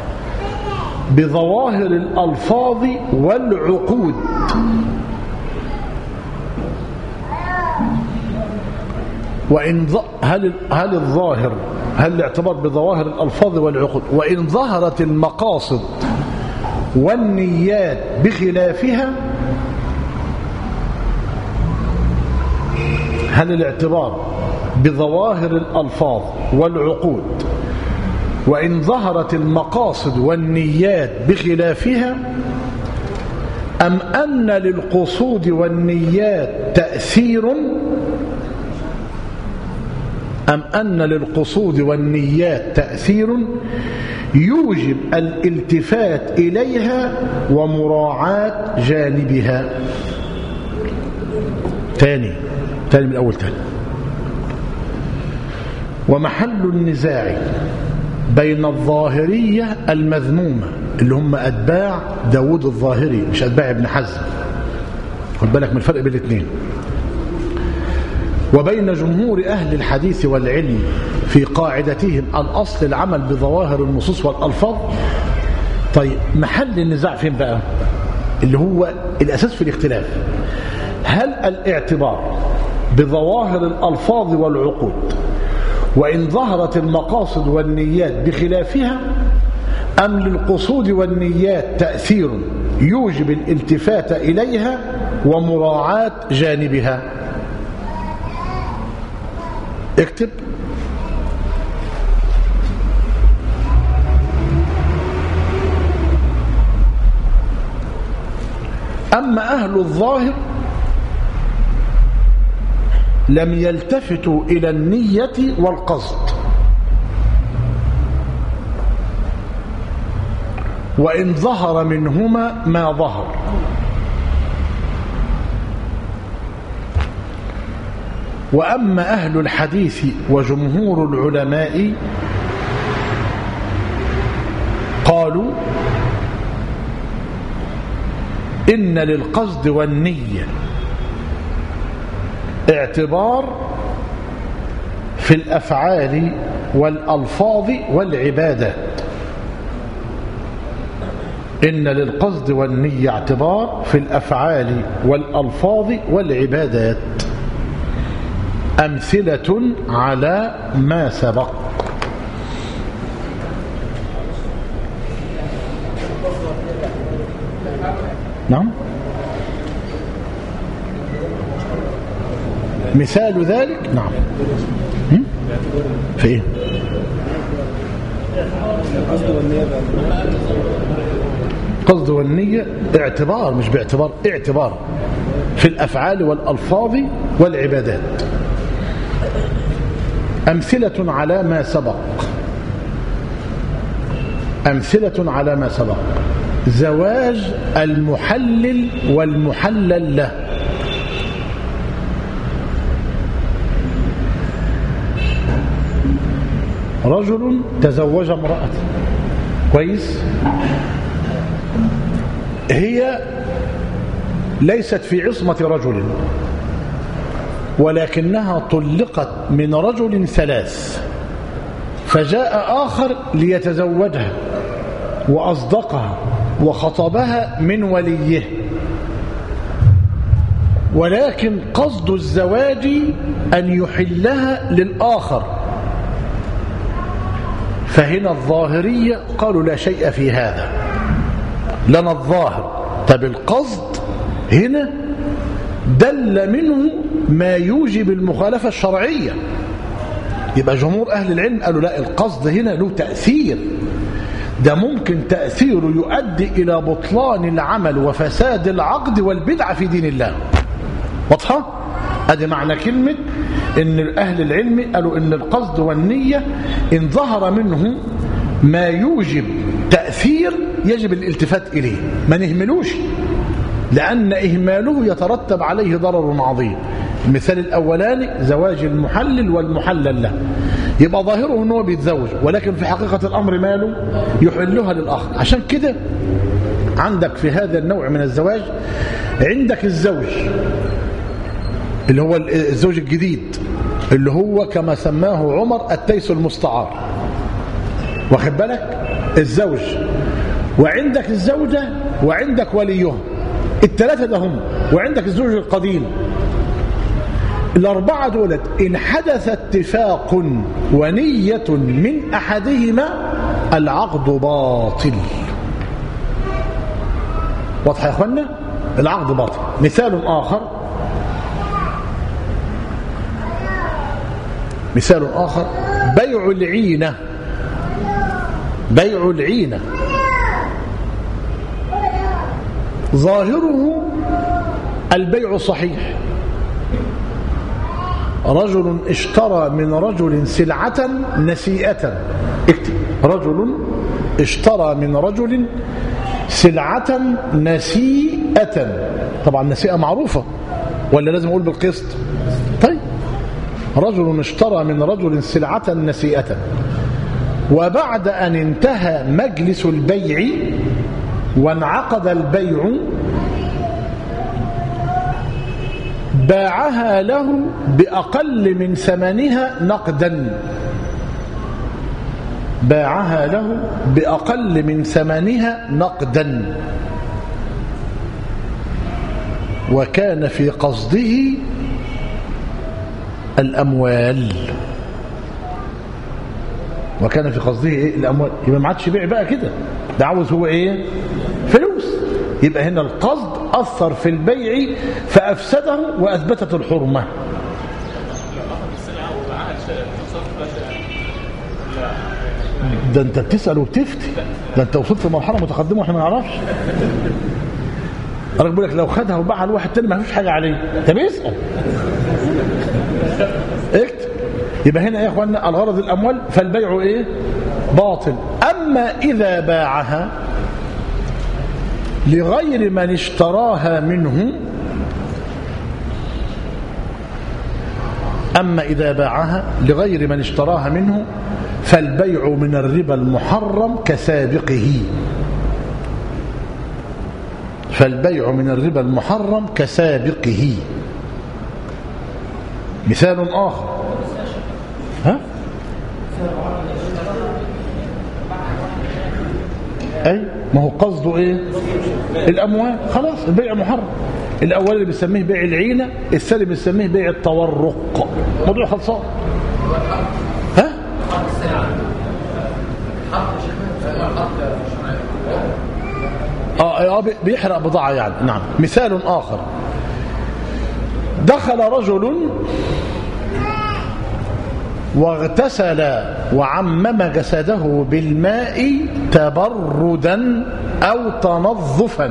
بظواهر الألفاظ والعقود هل الاعتبار بظواهر الألفاظ والعقود وإن ظهرت المقاصد والنيات بخلافها؟ هل الاعتبار بظواهر الألفاظ والعقود وإن ظهرت المقاصد والنيات بخلافها، أم أن للقصود والنيات تأثير يوجب الالتفات إليها ومراعاة جانبها؟ تاني من الأول تاني. ومحل النزاع بين الظاهرية المذمومة اللي هم أتباع داود الظاهري مش أتباع ابن حزم، خد بالك من الفرق بين الاثنين، وبين جمهور أهل الحديث والعلم في قاعدتهم: الأصل العمل بظواهر النصوص والألفاظ. طيب محل النزاع فين بقى؟ اللي هو الأساس في الاختلاف: هل الاعتبار بظواهر الألفاظ والعقود وإن ظهرت المقاصد والنيات بخلافها، أم للقصود والنيات تأثير يوجب الالتفات إليها ومراعاة جانبها؟ اكتب: أما أهل الظاهر لم يلتفتوا إلى النية والقصد، وإن ظهر منهما ما ظهر، وأما أهل الحديث وجمهور العلماء قالوا: إن للقصد والنية اعتبار في الأفعال والألفاظ والعبادات. إن للقصد والنية اعتبار في الأفعال والألفاظ والعبادات. أمثلة على ما سبق. نعم. مثال ذلك نعم في ايه؟ قصد والنية اعتبار، مش باعتبار، اعتبار في الأفعال والألفاظ والعبادات. أمثلة على ما سبق، أمثلة على ما سبق: زواج المحلل والمحلل له. رجل تزوج امرأة، كويس، هي ليست في عصمة رجل ولكنها طلقت من رجل 3، فجاء آخر ليتزوجها وأصدقها وخطبها من وليه، ولكن قصد الزواج أن يحلها للآخر، فهنا الظاهرية قالوا لا شيء في هذا، لنا الظاهر. طب القصد هنا دل منه ما يوجب المخالفة الشرعية، يبقى جمهور أهل العلم قالوا لا، القصد هنا له تأثير، ده ممكن تأثيره يؤدي إلى بطلان العمل وفساد العقد والبدعة في دين الله. واضحة؟ ادي معنى كلمة ان أهل العلم قالوا ان القصد والنية ان ظهر منه ما يوجب تأثير يجب الالتفات إليه، ما نهملوش، لأن إهماله يترتب عليه ضرر عظيم. المثال الأولاني زواج المحلل والمحلل له، يبقى ظاهره أنه بيتزوج، ولكن في حقيقة الأمر ماله يحلها للآخر. عشان كده عندك في هذا النوع من الزواج عندك الزوج اللي هو الزوج الجديد اللي هو كما سماه عمر التيس المستعار، واخد بالك؟ الزوج، وعندك الزوجة، وعندك وليها، الثلاثة ده هم، وعندك الزوج القديم. الأربعة دولت إن حدث اتفاق ونية من أحدهما العقد باطل. واضح يا أخوانا؟ العقد باطل. مثال آخر، بيع العينة. بيع العينة ظاهره البيع صحيح، رجل اشترى من رجل سلعة نسيئة، اكتب، رجل اشترى من رجل سلعة نسيئة، طبعا نسيئة معروفة ولا لازم اقول بالقسط؟ طيب، رجل اشترى من رجل سلعة نسيئة، وبعد أن انتهى مجلس البيع وانعقد البيع باعها له بأقل من ثمنها نقدا، باعها له بأقل من ثمنها نقدا، وكان في قصده الأموال، وكان في قصده ايه؟ الأموال. يبقى ما عادش بيع بقى كده، ده عاوز هو ايه؟ فلوس. يبقى هنا القصد أثر في البيع فأفسده وأثبتت الحرمة. ده انت بتسأل وبتفتي، ده انت وصلت لمرحلة متقدمة واحنا ما نعرفش. الراجل بيقول لك لو خدها وباعها لواحد تاني ما فيش حاجة عليه، انت بيسأل. اكتب. يبقى هنا يا اخوانا الغرض الأموال، فالبيع ايه؟ باطل. أما إذا باعها لغير من اشتراها منه، أما إذا باعها لغير من اشتراها منه فالبيع من الربا المحرم كسابقه، فالبيع من الربا المحرم كسابقه. مثال آخر، ها؟ أي ما هو قصده إيه؟ الأموال، خلاص البيع محرم. الأول اللي بيسميه بيع العينة، الثاني بيسميه بيع التورق، موضوع خلصان. ها؟ بيحرق بضاعة يعني. نعم. مثال آخر، دخل رجل واغتسل وعمم جسده بالماء تبردا أو تنظفا.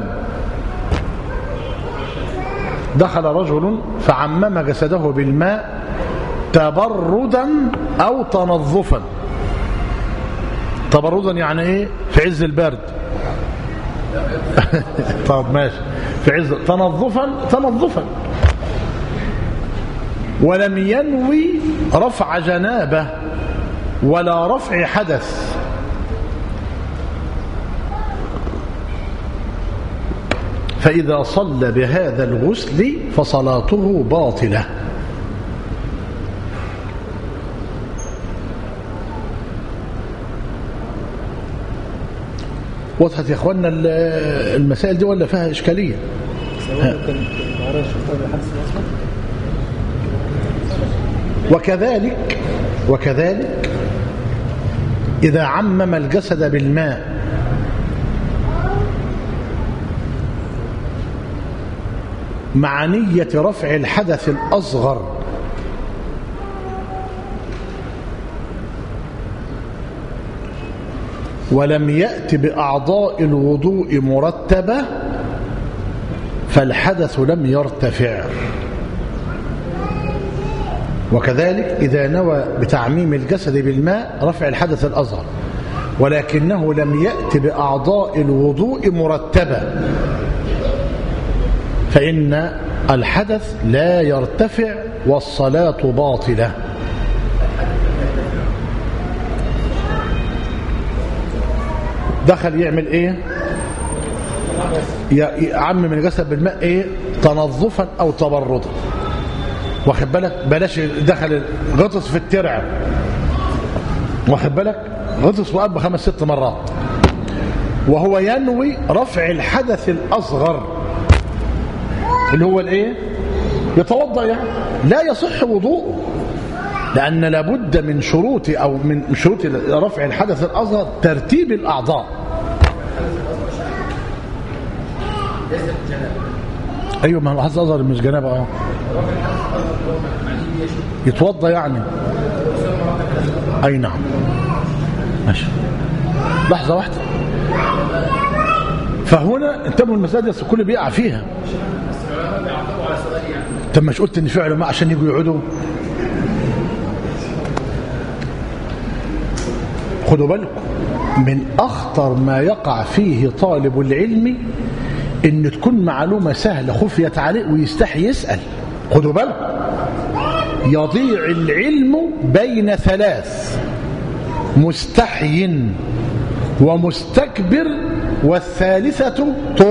دخل رجل فعمم جسده بالماء تبردا أو تنظفا. تبردا يعني ايه؟ في عز البرد. طب ماشي، في عز. تنظفا ولم ينوي رفع جنابه ولا رفع حدث، فإذا صلى بهذا الغسل فصلاته باطلة. وضحت يا اخوانا المسائل دي ولا فيها إشكالية؟ وكذلك إذا عمم الجسد بالماء مع نية رفع الحدث الأصغر ولم يأت بأعضاء الوضوء مرتبة فالحدث لم يرتفع. وكذلك إذا نوى بتعميم الجسد بالماء رفع الحدث الأصغر ولكنه لم يأت بأعضاء الوضوء مرتبة فإن الحدث لا يرتفع والصلاة باطلة. دخل يعمل ايه؟ يعمم الجسد بالماء ايه؟ تنظفا او تبردا. واخد بالك؟ بلاش دخل غطس في الترعه، واخد بالك؟ غطس وقب 5-6 مرات وهو ينوي رفع الحدث الاصغر اللي هو الايه؟ يتوضا. يعني لا يصح وضوءه لان لابد من شروط او من شروط رفع الحدث الاصغر ترتيب الاعضاء. ايوه، ما هو الحدث الاصغر مش جنابه. يتوضا يعني. اي نعم. ماشي، لحظه واحده. فهنا انتبهوا المسألة دي الكل بيقع فيها. طب مش قلت ان في علماء عشان يجوا يقعدوا؟ خدوا بالكم من اخطر ما يقع فيه طالب العلم ان تكون معلومه سهله خفيت عليه ويستحي يسال. خدوا بالكم، يضيع العلم بين 3: مستحي ومستكبر والثالثة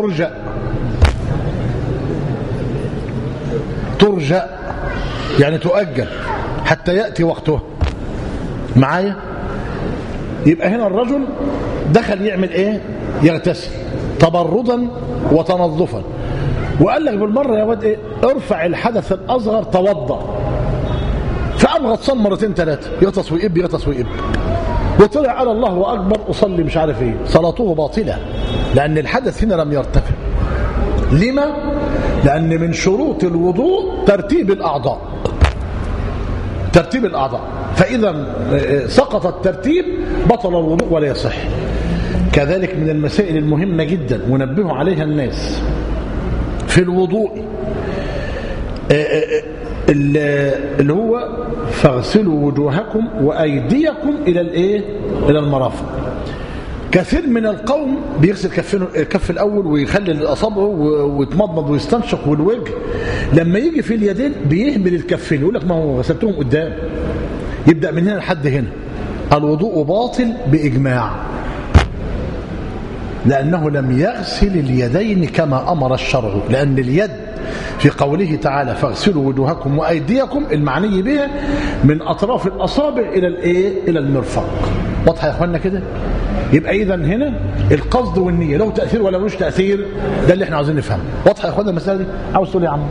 ترجأ يعني تؤجل حتى يأتي وقتها. معايا؟ يبقى هنا الرجل دخل يعمل ايه؟ يغتسل تبردا وتنظفا وقال لك بالمرة يا واد ايه؟ ارفع الحدث الأصغر توضأ. فقام غطسان 2-3 يغطس ويقب وطلع على الله أكبر أصلي مش عارف ايه، صلاته باطلة لأن الحدث هنا لم يرتفع. لما؟ لأن من شروط الوضوء ترتيب الأعضاء. فإذا سقط الترتيب بطل الوضوء ولا يصح. كذلك من المسائل المهمة جدا ونبهوا عليها الناس في الوضوء اللي هو فاغسلوا وجوهكم وأيديكم إلى المرافق. كثير من القوم بيغسل الكف الأول ويخلي الأصابع ويتمضمض ويستنشق، والوجه لما يجي في اليدين بيهمل الكفين يقول لك ما هو غسلتهم قدام. يبدأ من هنا لحد هنا الوضوء باطل بإجماع لأنه لم يغسل اليدين كما أمر الشرع. لأن اليد في قوله تعالى فاغسلوا وجوهكم وأيديكم المعني بها من أطراف الأصابع إلى المرفق. واضحة يا أخوانا كده؟ يبقى إذن هنا القصد والنية له تأثير ولا ملوش تأثير؟ ده اللي احنا عاوزين نفهمه. واضحة يا أخوانا المسألة دي؟ عاوز تقول يا عم؟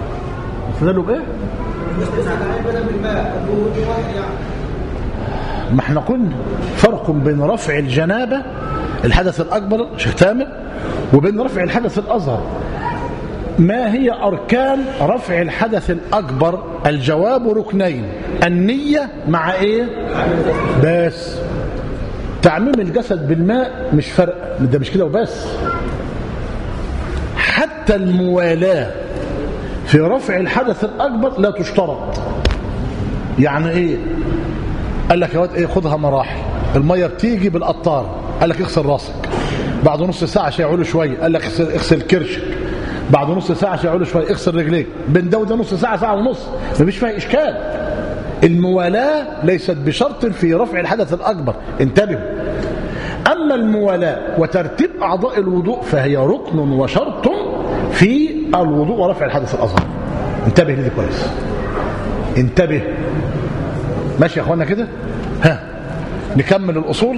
استدلوا بإيه؟ ما احنا قلنا فرق بين رفع الجنابة الحدث الأكبر شيخ تامر وبين رفع الحدث الأصغر. ما هي أركان رفع الحدث الأكبر؟ الجواب ركنين، النية مع إيه؟ بس تعميم الجسد بالماء مش فرق، ده مش كده وبس، حتى الموالاة في رفع الحدث الأكبر لا تشترط. يعني إيه؟ قال لك يا واد إيه، خدها مراحل، المية بتيجي بالقطار، قال لك اغسل راسك، بعد نص ساعة شيعوله شوية، قال لك اغسل كرشك، بعد نص ساعة شيعوله شوية، اغسل رجليك، بين ده وده نص ساعة، ساعة ونص، مفيش فيها إشكال. الموالاة ليست بشرط في رفع الحدث الأكبر، انتبهوا. أما الموالاة وترتيب أعضاء الوضوء فهي ركن وشرط في الوضوء ورفع الحدث الأصغر. انتبه لدي كويس، انتبه. ماشي يا أخوانا كده؟ ها نكمل الأصول.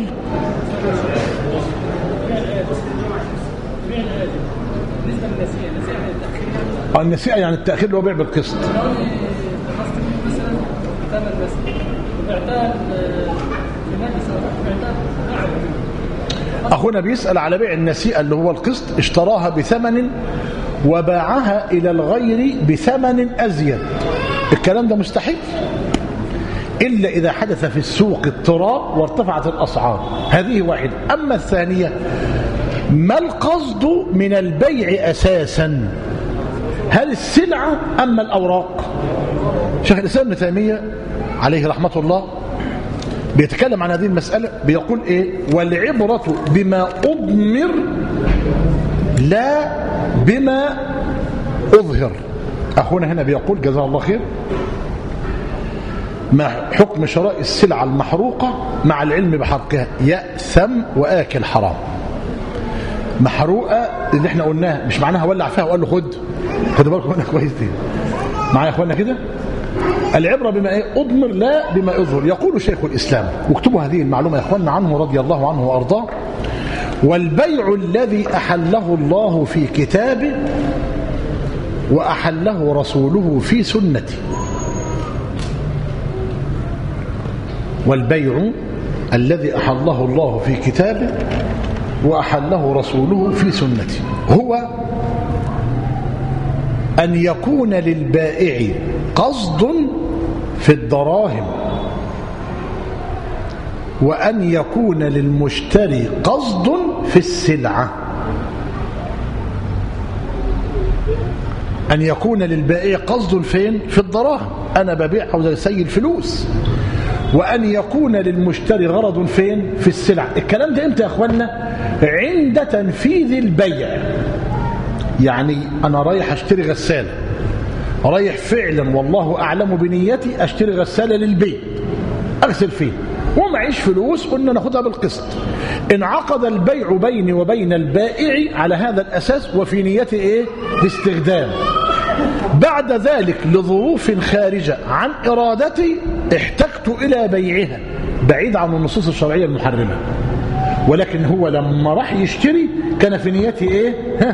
النسيئة يعني التأخير اللي هو بيع بالقسط. أخونا بيسأل على بيع النسيئة اللي هو القسط، اشتراها بثمن وباعها إلى الغير بثمن أزيد، الكلام ده مستحيل إلا إذا حدث في السوق اضطراب وارتفعت الأسعار، هذه واحدة. أما الثانية، ما القصد من البيع أساسا؟ هل السلعة أما الأوراق؟ شيخ الإسلام ابن تيمية عليه رحمة الله بيتكلم عن هذه المسألة، بيقول إيه؟ والعبرة بما أضمر لا بما أظهر. أخونا هنا بيقول جزاه الله خير، ما حكم شراء السلعة المحروقة مع العلم بحرقها؟ يأثم وآكل حرام. محروقة اللي احنا قلناها مش معناها ولع فيها وقال له خدوا بالكم هنا كويس دي معايا يا اخوانا كده. العبرة بما ايه؟ أضمر لا بما أظهر. يقول شيخ الإسلام، واكتبوا هذه المعلومة يا اخوانا عنه رضي الله عنه وأرضاه: والبيع الذي أحله الله في كتابه وأحله رسوله في سنته. والبيع الذي أحله الله في كتابه وأحله رسوله في سنته هو أن يكون للبائع قصد في الدراهم، وأن يكون للمشتري قصد في السلعة. أن يكون للبائع قصد فين؟ في الدراهم، أنا ببيع أو زي الفلوس. وأن يكون للمشتري غرض فين؟ في السلع. الكلام ده امتى يا أخوانا؟ عند تنفيذ البيع. يعني أنا رايح أشتري غسالة، رايح فعلا والله أعلم بنيتي أشتري غسالة للبيت أغسل فيه ومعيش فلوس، قلنا ناخدها بالقسط. انعقد البيع بيني وبين البائع على هذا الأساس وفي نيتي إيه؟ الاستخدام. بعد ذلك لظروف خارجة عن إرادتي احتجت إلى بيعها بعيد عن النصوص الشرعية المحرمة، ولكن هو لما راح يشتري كان في نيته إيه؟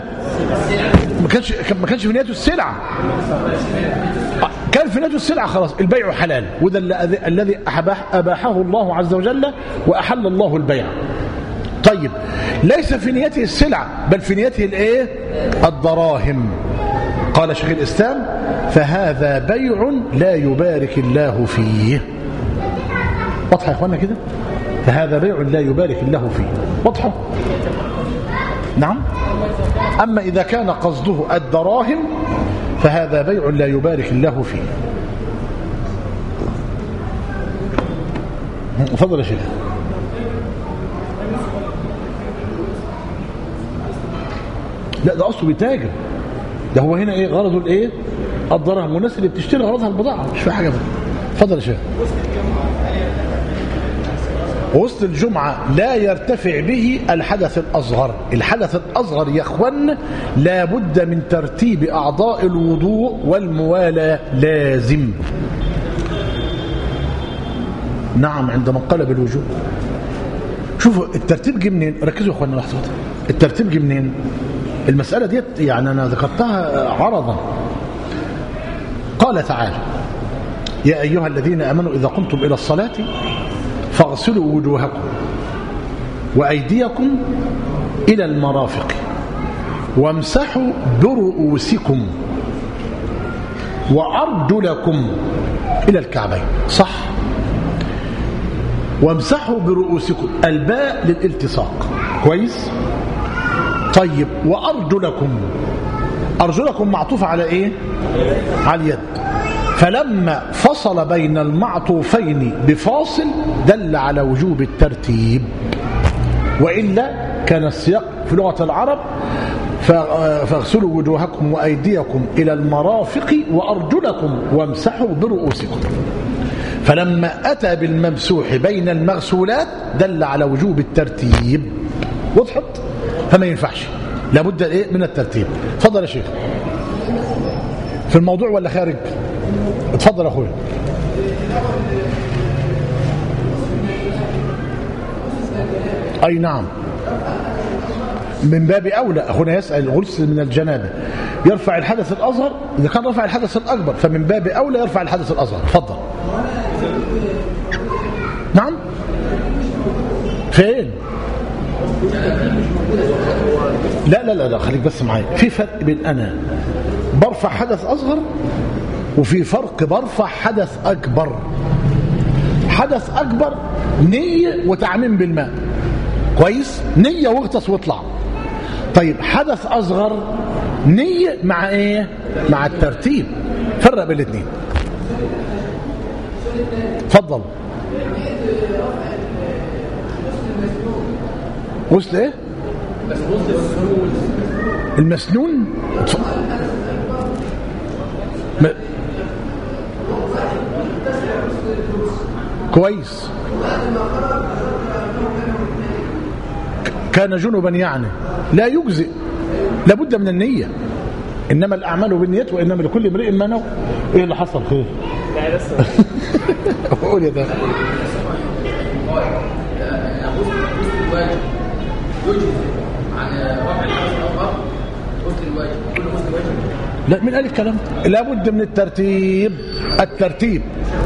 ما كانش في نيته السلعة، كان في نيته السلعة، خلاص البيع حلال. وده الذي أباحه الله عز وجل وأحل الله البيع. طيب ليس في نيته السلعة بل في نيته الإيه؟ الدراهم. قال شيخ الإسلام: فهذا بيع لا يبارك الله فيه. واضحة يا إخوانا كده؟ فهذا بيع لا يبارك الله فيه. واضحة؟ نعم. أما إذا كان قصده الدراهم فهذا بيع لا يبارك الله فيه. تفضل يا شيخ. لا ده أصله بيتاجر، ده هو هنا ايه غرضه؟ الايه؟ الدراهم. والناس اللي بتشتري غرضها البضاعه، مش في حاجه بقى. اتفضل يا شيخ. غسل الجمعه لا يرتفع به الحدث الاصغر. الحدث الاصغر يا اخوان لا بد من ترتيب اعضاء الوضوء والموالاه، لازم. نعم عندما انقلب الوجوب. شوفوا الترتيب جه منين، ركزوا يا اخوانا لحظه. الترتيب جه منين؟ المسألة دي يعني أنا ذكرتها عرضا. قال تعالى: يا أيها الذين آمنوا إذا قمتم إلى الصلاة فاغسلوا وجوهكم وأيديكم إلى المرافق وامسحوا برؤوسكم وأرجلكم إلى الكعبين. صح. وامسحوا برؤوسكم، الباء للالتصاق. كويس. طيب وأرجلكم، أرجلكم معطوفة على إيه؟ على اليد. فلما فصل بين المعطوفين بفاصل دل على وجوب الترتيب، وإلا كان السياق في لغة العرب فاغسلوا وجوهكم وأيديكم إلى المرافق وأرجلكم وامسحوا برؤوسكم. فلما أتى بالممسوح بين المغسولات دل على وجوب الترتيب. وضحت؟ فما ينفعش، لابد إيه من الترتيب. اتفضل يا شيخ. في الموضوع ولا خارج؟ اتفضل يا أخويا. أي نعم، من باب أولى أخونا يسأل الغسل من الجنابة يرفع الحدث الأصغر. إذا كان رفع الحدث الأكبر فمن باب أولى يرفع الحدث الأصغر. اتفضل. نعم. فين؟ لا لا لا لا، خليك بس معايا. في فرق بين أنا برفع حدث أصغر وفي فرق برفع حدث أكبر. حدث أكبر نية وتعميم بالماء. كويس. نية واغطس واطلع. طيب حدث أصغر نية مع إيه؟ مع الترتيب. فرق بين الاثنين. اتفضل. غسل ايه؟ المسنون. كويس. كان جنبا يعني لا يجزئ، لابد من النية. إنما الأعمال بالنيات وإنما لكل امرئ ما نوى. إيه اللي حصل؟ خير. لا لسه. قول يا ده. لا، من قال الكلام؟ لابد من الترتيب. الترتيب.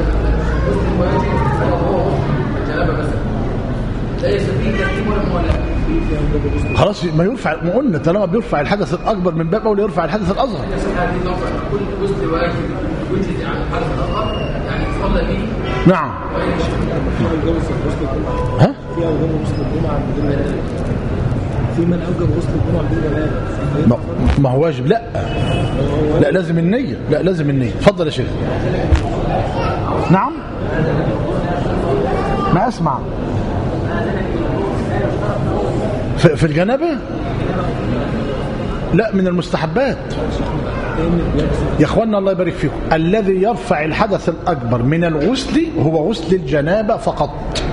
خلاص ما يرفع، ما قلنا طالما بيرفع الحدث الأكبر من باب أولى يرفع الحدث الأصغر. كل غسل واجب يجزي عن الحدث الأصغر، يعني تصلى به. نعم. ها؟ في أوجب غسل الجمعة بدون جنابة. في من أوجب غسل الجمعة بدون جنابة. ما هو واجب؟ لا لا، لازم النية. لا لازم النية. اتفضل يا شيخ. نعم. ما أسمع. في الجنابة؟ لا، من المستحبات يا اخوانا. الله يبارك فيكم. الذي يرفع الحدث الأكبر من الغسل هو غسل الجنابة فقط.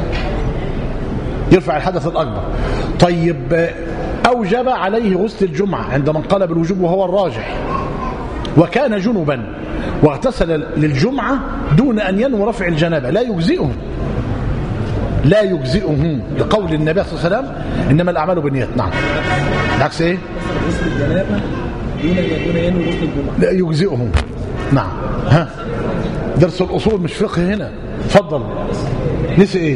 يرفع الحدث الأكبر. طيب أوجب عليه غسل الجمعة عند من قال بالوجوب وهو الراجح، وكان جنبا واغتسل للجمعة دون أن ينوي رفع الجنابة، لا يجزئه. لا يجزئه لقول النبي صلى الله عليه وسلم إنما الأعمال بالنيات. نعم. العكس إيه؟ غسل الجنابة دون ينوي غسل الجمعة لا يجزئه. نعم. ها، درس الأصول مش فقه هنا. اتفضل. نسي إيه؟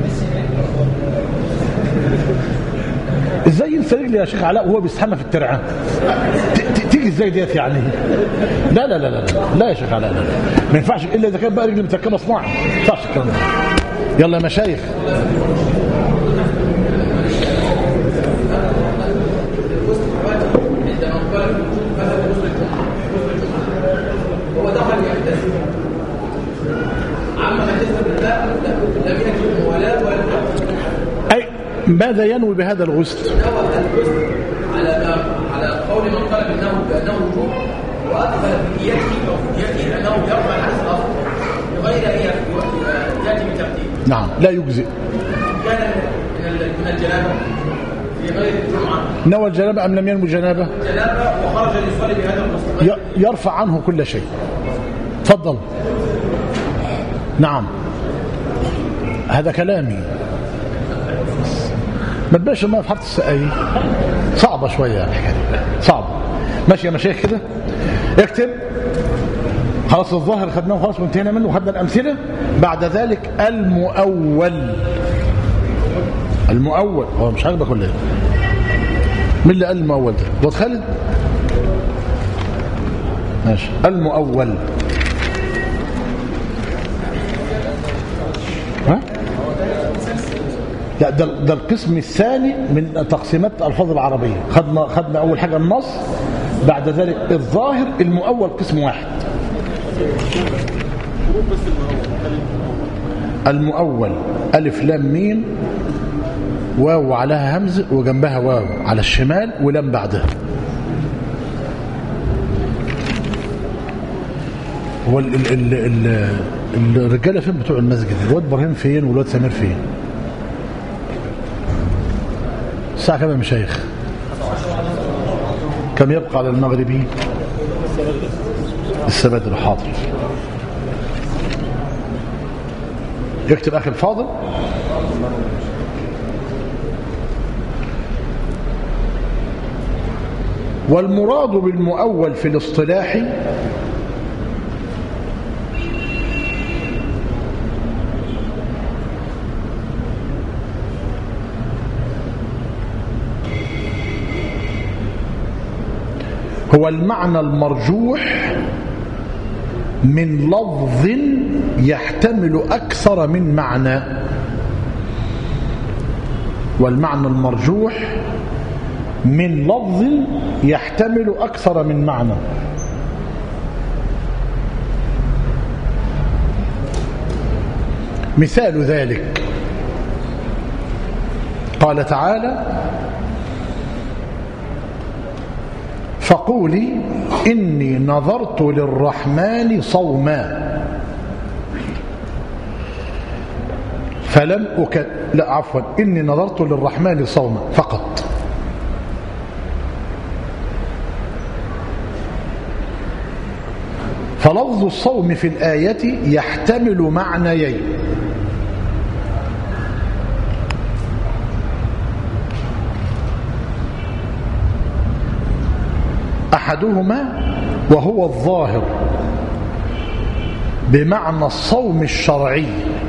ازاي ينسى رجلي يا شيخ علاء وهو بيستحمى في الترعه؟ تيجي ازاي ديت يعني؟ لا لا لا لا لا يا شيخ علاء، لا ما ينفعش الا اذا كان بقى رجلي متركبه صناعي. ما ينفعش الكلام ده. يلا يا مشايخ. هو دخل يحتسب عما يحتسب بالله لا يكتب ولا اي ماذا ينوي بهذا الغسل؟ نوى الغسل على قول من قال بانه وجوب، وادخل في نيته انه يرفع الحدث الاصغر بغير ان ياتي بترتيب. نعم. لا يجزئ. كان من الجنابه في غير الجمعه نوى الجنابه ام لم ينوي الجنابه؟ الجنابه وخرج ليصلي بهذا الغسل يرفع عنه كل شيء. تفضل. نعم. هذا كلامي. ما تبقاش الماء في حاره السقايه صعبه شويه، يعني صعبه. ماشي يا مشايخ كده. اكتب خلاص الظاهر خدناه وخلاص وانتهينا منه وخدنا الأمثلة. بعد ذلك المؤول. المؤول هو مش عاجبك ولا ايه؟ مين اللي قال المؤول ده؟ واد خالد؟ ماشي. المؤول ها؟ لا ده القسم الثاني من تقسيمات الألفاظ العربية. خدنا أول حاجة النص، بعد ذلك الظاهر. المؤول قسم واحد. المؤول ألف لام ميم واو عليها همز وجنبها واو على الشمال ولام بعدها. هو الرجاله فين بتوع المسجد؟ الواد ابراهيم فين والواد سمير فين؟ الساعه كام يا مشايخ؟ كم يبقى على المغربي؟ السبت الحاضر. يكتب اخي الفاضل. والمراد بالمؤول في الاصطلاح هو المعنى المرجوح من لفظ يحتمل أكثر من معنى. والمعنى المرجوح من لفظ يحتمل أكثر من معنى. مثال ذلك قال تعالى: فقولي إني نظرت للرحمن صوما فلم لا عفوا إني نظرت للرحمن صوما فقط. فلفظ الصوم في الآية يحتمل معنيين: أحدهما وهو الظاهر بمعنى الصوم الشرعي،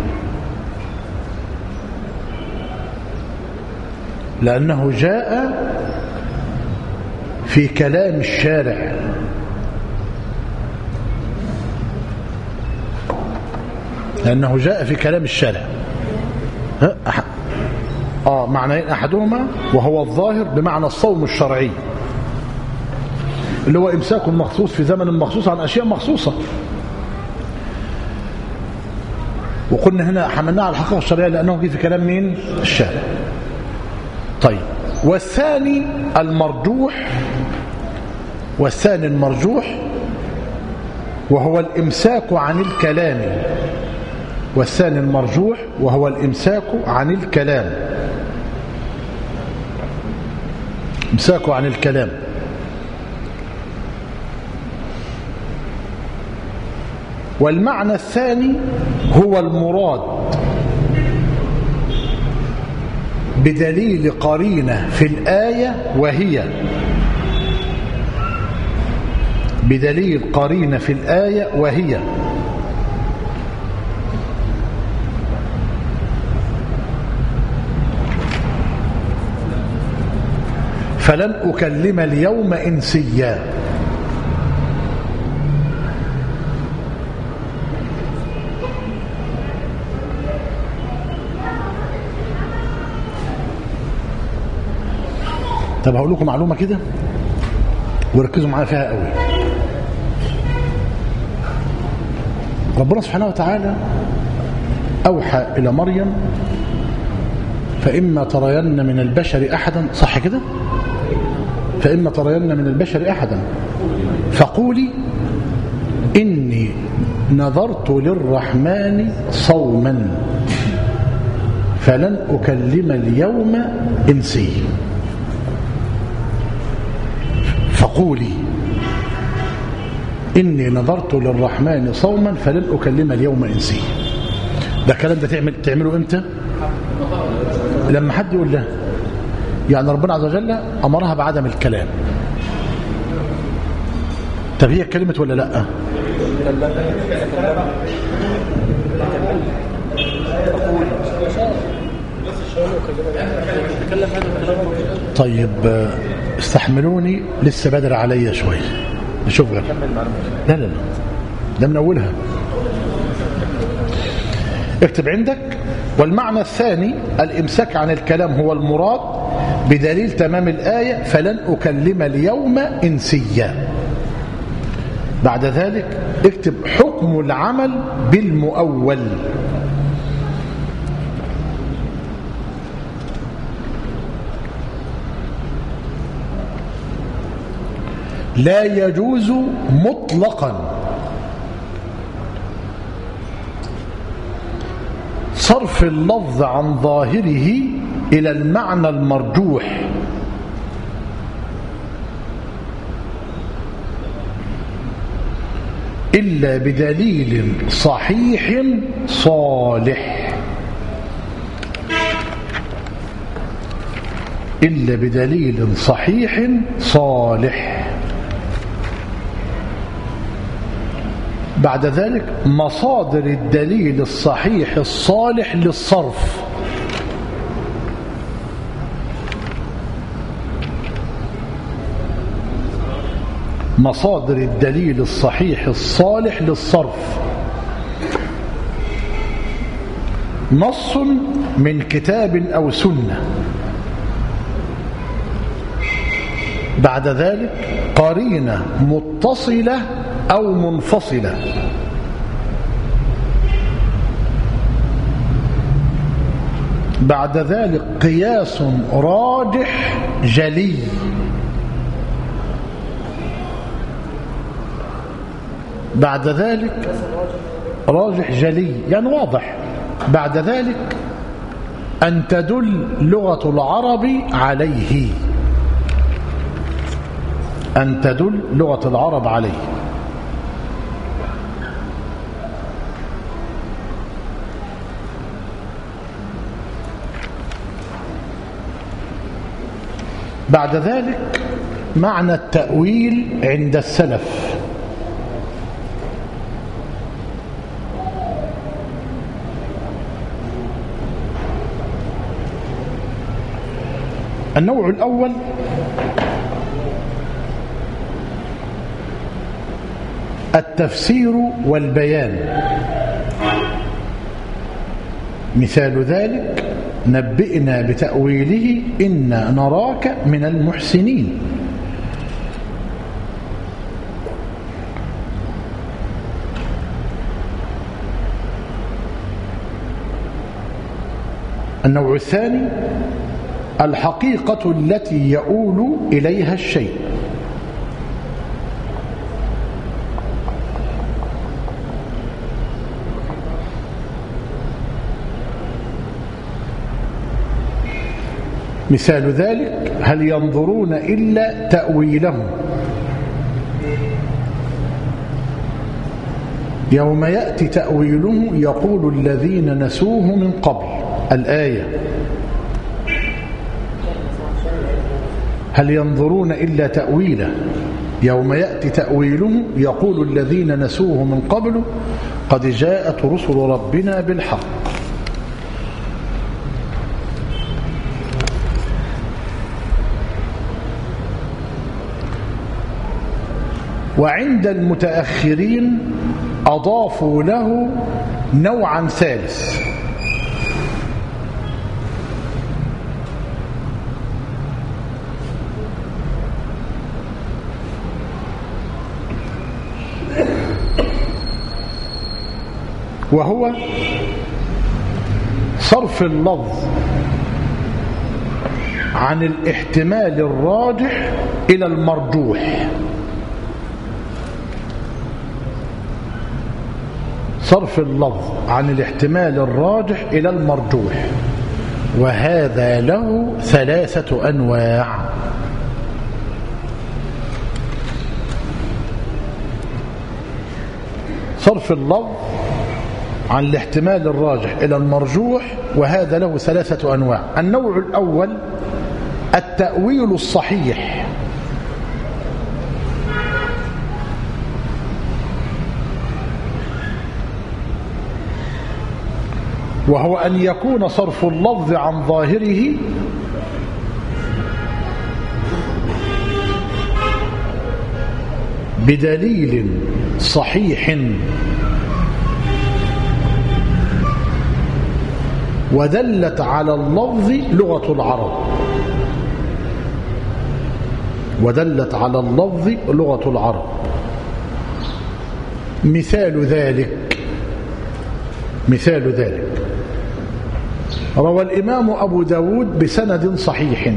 لأنه جاء في كلام الشارع، لأنه جاء في كلام الشارع. معنى أحدهما وهو الظاهر بمعنى الصوم الشرعي، اللي هو إمساك مخصوص في زمن مخصوص عن أشياء مخصوصة. وقلنا هنا حملناه على الحقيقة الشرعية لأنه جه في كلام مين؟ الشارع. طيب، والثاني المرجوح وهو الإمساك عن الكلام. والثاني المرجوح وهو الإمساك عن الكلام. إمساك عن الكلام. والمعنى الثاني هو المراد بدليل قرينة في الآية، وهي بدليل قرينة في الآية وهي فلن أكلم اليوم إنسيا. طب هقول لكم معلومة كده وركزوا معايا فيها قوي. ربنا سبحانه وتعالى أوحى إلى مريم: فإما ترين من البشر أحدا، صح كده؟ فإما ترين من البشر أحدا فقولي إني نذرت للرحمن صوما فلن أكلم اليوم إنسيا. فقولي إني نذرت للرحمن صوما فلن أكلم اليوم إنسيا. ده الكلام ده تعمله إمتى؟ لما حد يقول له، يعني ربنا عز وجل أمرها بعدم الكلام. طب هي اتكلمت ولا لا؟ طيب استحملوني، لسه بدر عليا شوي نشوف غير. لا لا لا، ده من أولها. اكتب عندك: والمعنى الثاني الإمساك عن الكلام هو المراد بدليل تمام الآية فلن أكلم اليوم إنسيا. بعد ذلك اكتب حكم العمل بالمؤول. لا يجوز مطلقا صرف اللفظ عن ظاهره إلى المعنى المرجوح إلا بدليل صحيح صالح. إلا بدليل صحيح صالح. بعد ذلك مصادر الدليل الصحيح الصالح للصرف. مصادر الدليل الصحيح الصالح للصرف: نص من كتاب أو سنة. بعد ذلك قرينة متصلة أو منفصلة. بعد ذلك قياس راجح جلي. بعد ذلك راجح جلي يعني واضح. بعد ذلك أن تدل لغة العرب عليه. أن تدل لغة العرب عليه. بعد ذلك معنى التأويل عند السلف. النوع الأول التفسير والبيان. مثال ذلك: نبئنا بتأويله إنا نراك من المحسنين. النوع الثاني الحقيقة التي يؤول إليها الشيء. مثال ذلك: هل ينظرون إلا تأويله يوم يأتي تأويله يقول الذين نسوه من قبل. الآية: هل ينظرون إلا تأويله يوم يأتي تأويله يقول الذين نسوه من قبل قد جاءت رسل ربنا بالحق. وعند المتأخرين أضافوا له نوعا ثالث وهو صرف اللفظ عن الاحتمال الراجح إلى المرجوح. صرف اللفظ عن الاحتمال الراجح إلى المرجوح، وهذا له 3 أنواع. صرف اللفظ عن الاحتمال الراجح إلى المرجوح وهذا له 3 أنواع. النوع الأول التأويل الصحيح، وهو أن يكون صرف اللفظ عن ظاهره بدليل صحيح ودلت على اللفظ لغة العرب، ودلت على اللفظ لغة العرب. مثال ذلك روى الإمام أبو داود بسند صحيح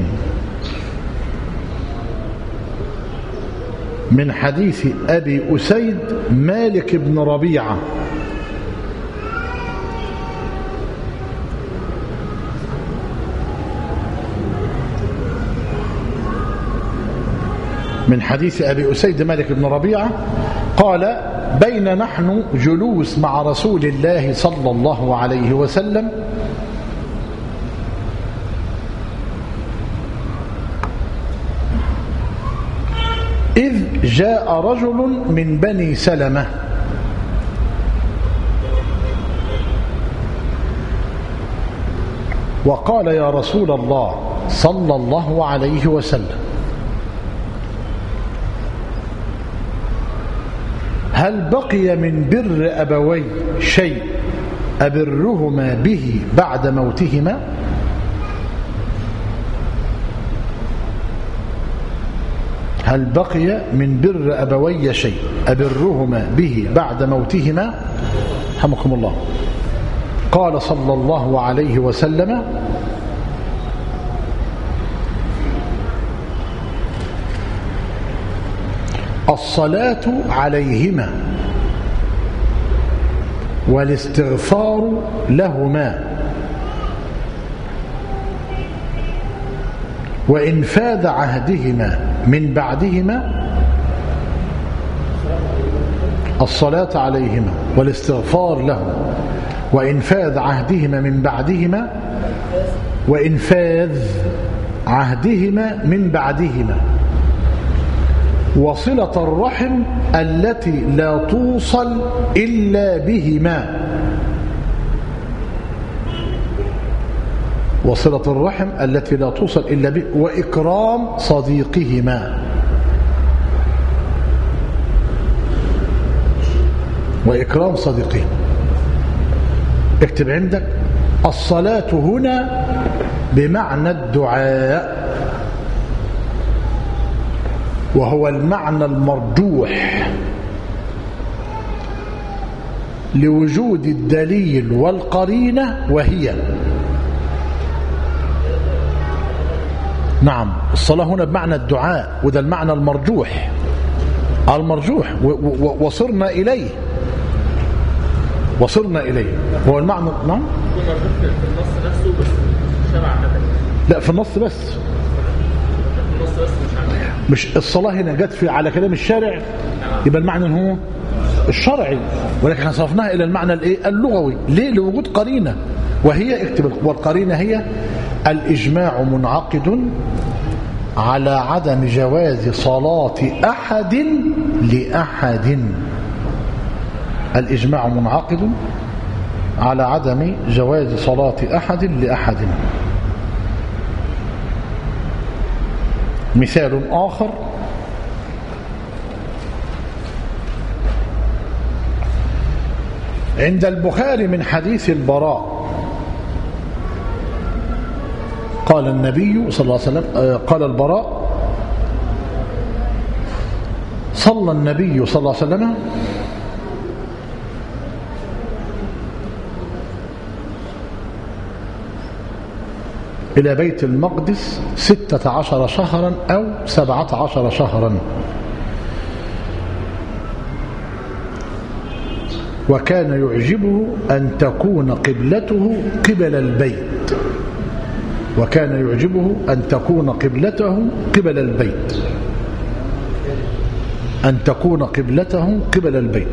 من حديث أبي أسيد مالك بن ربيعة من حديث أبي أسيد مالك بن ربيعة قال: بين نحن جلوس مع رسول الله صلى الله عليه وسلم إذ جاء رجل من بني سلمة وقال: يا رسول الله صلى الله عليه وسلم، هل بقي من بر أبوي شيء أبرهما به بعد موتهما؟ هل بقي من بر أبوي شيء أبرهما به بعد موتهما؟ رحمكم الله. قال صلى الله عليه وسلم: الصلاة عليهما والاستغفار لهما وإنفاذ عهدهما من بعدهما. الصلاة عليهما والاستغفار لهما وإنفاذ عهدهما من بعدهما وإنفاذ عهدهما من بعدهما وصلة الرحم التي لا توصل إلا بهما. وصلة الرحم التي لا توصل إلا به وإكرام صديقهما. وإكرام صديقهما. اكتب عندك: الصلاة هنا بمعنى الدعاء، وهو المعنى المرجوح لوجود الدليل والقرينة، وهي نعم الصلاة هنا بمعنى الدعاء، وده المعنى المرجوح وصرنا إليه هو المعنى. نعم في النص نفسه بس شرع مثلا. لا في النص بس مش الصلاة هنا جت في على كلام الشارع، يبقى المعنى هو الشرعي، ولكن احنا صرفناها إلى المعنى اللغوي. ليه؟ لوجود قرينة، وهي اكتب، والقرينة هي الإجماع منعقد على عدم جواز صلاة أحد لأحد. الإجماع منعقد على عدم جواز صلاة أحد لأحد. مثال آخر: عند البخاري من حديث البراء قال النبي صلى الله عليه وسلم، قال البراء: صلى النبي صلى الله عليه وسلم إلى بيت المقدس 16 شهرا أو 17 شهرا، وكان يعجبه أن تكون قبلته قبل البيت. وكان يعجبه أن تكون قبلته قبل البيت. أن تكون قبلته قبل البيت.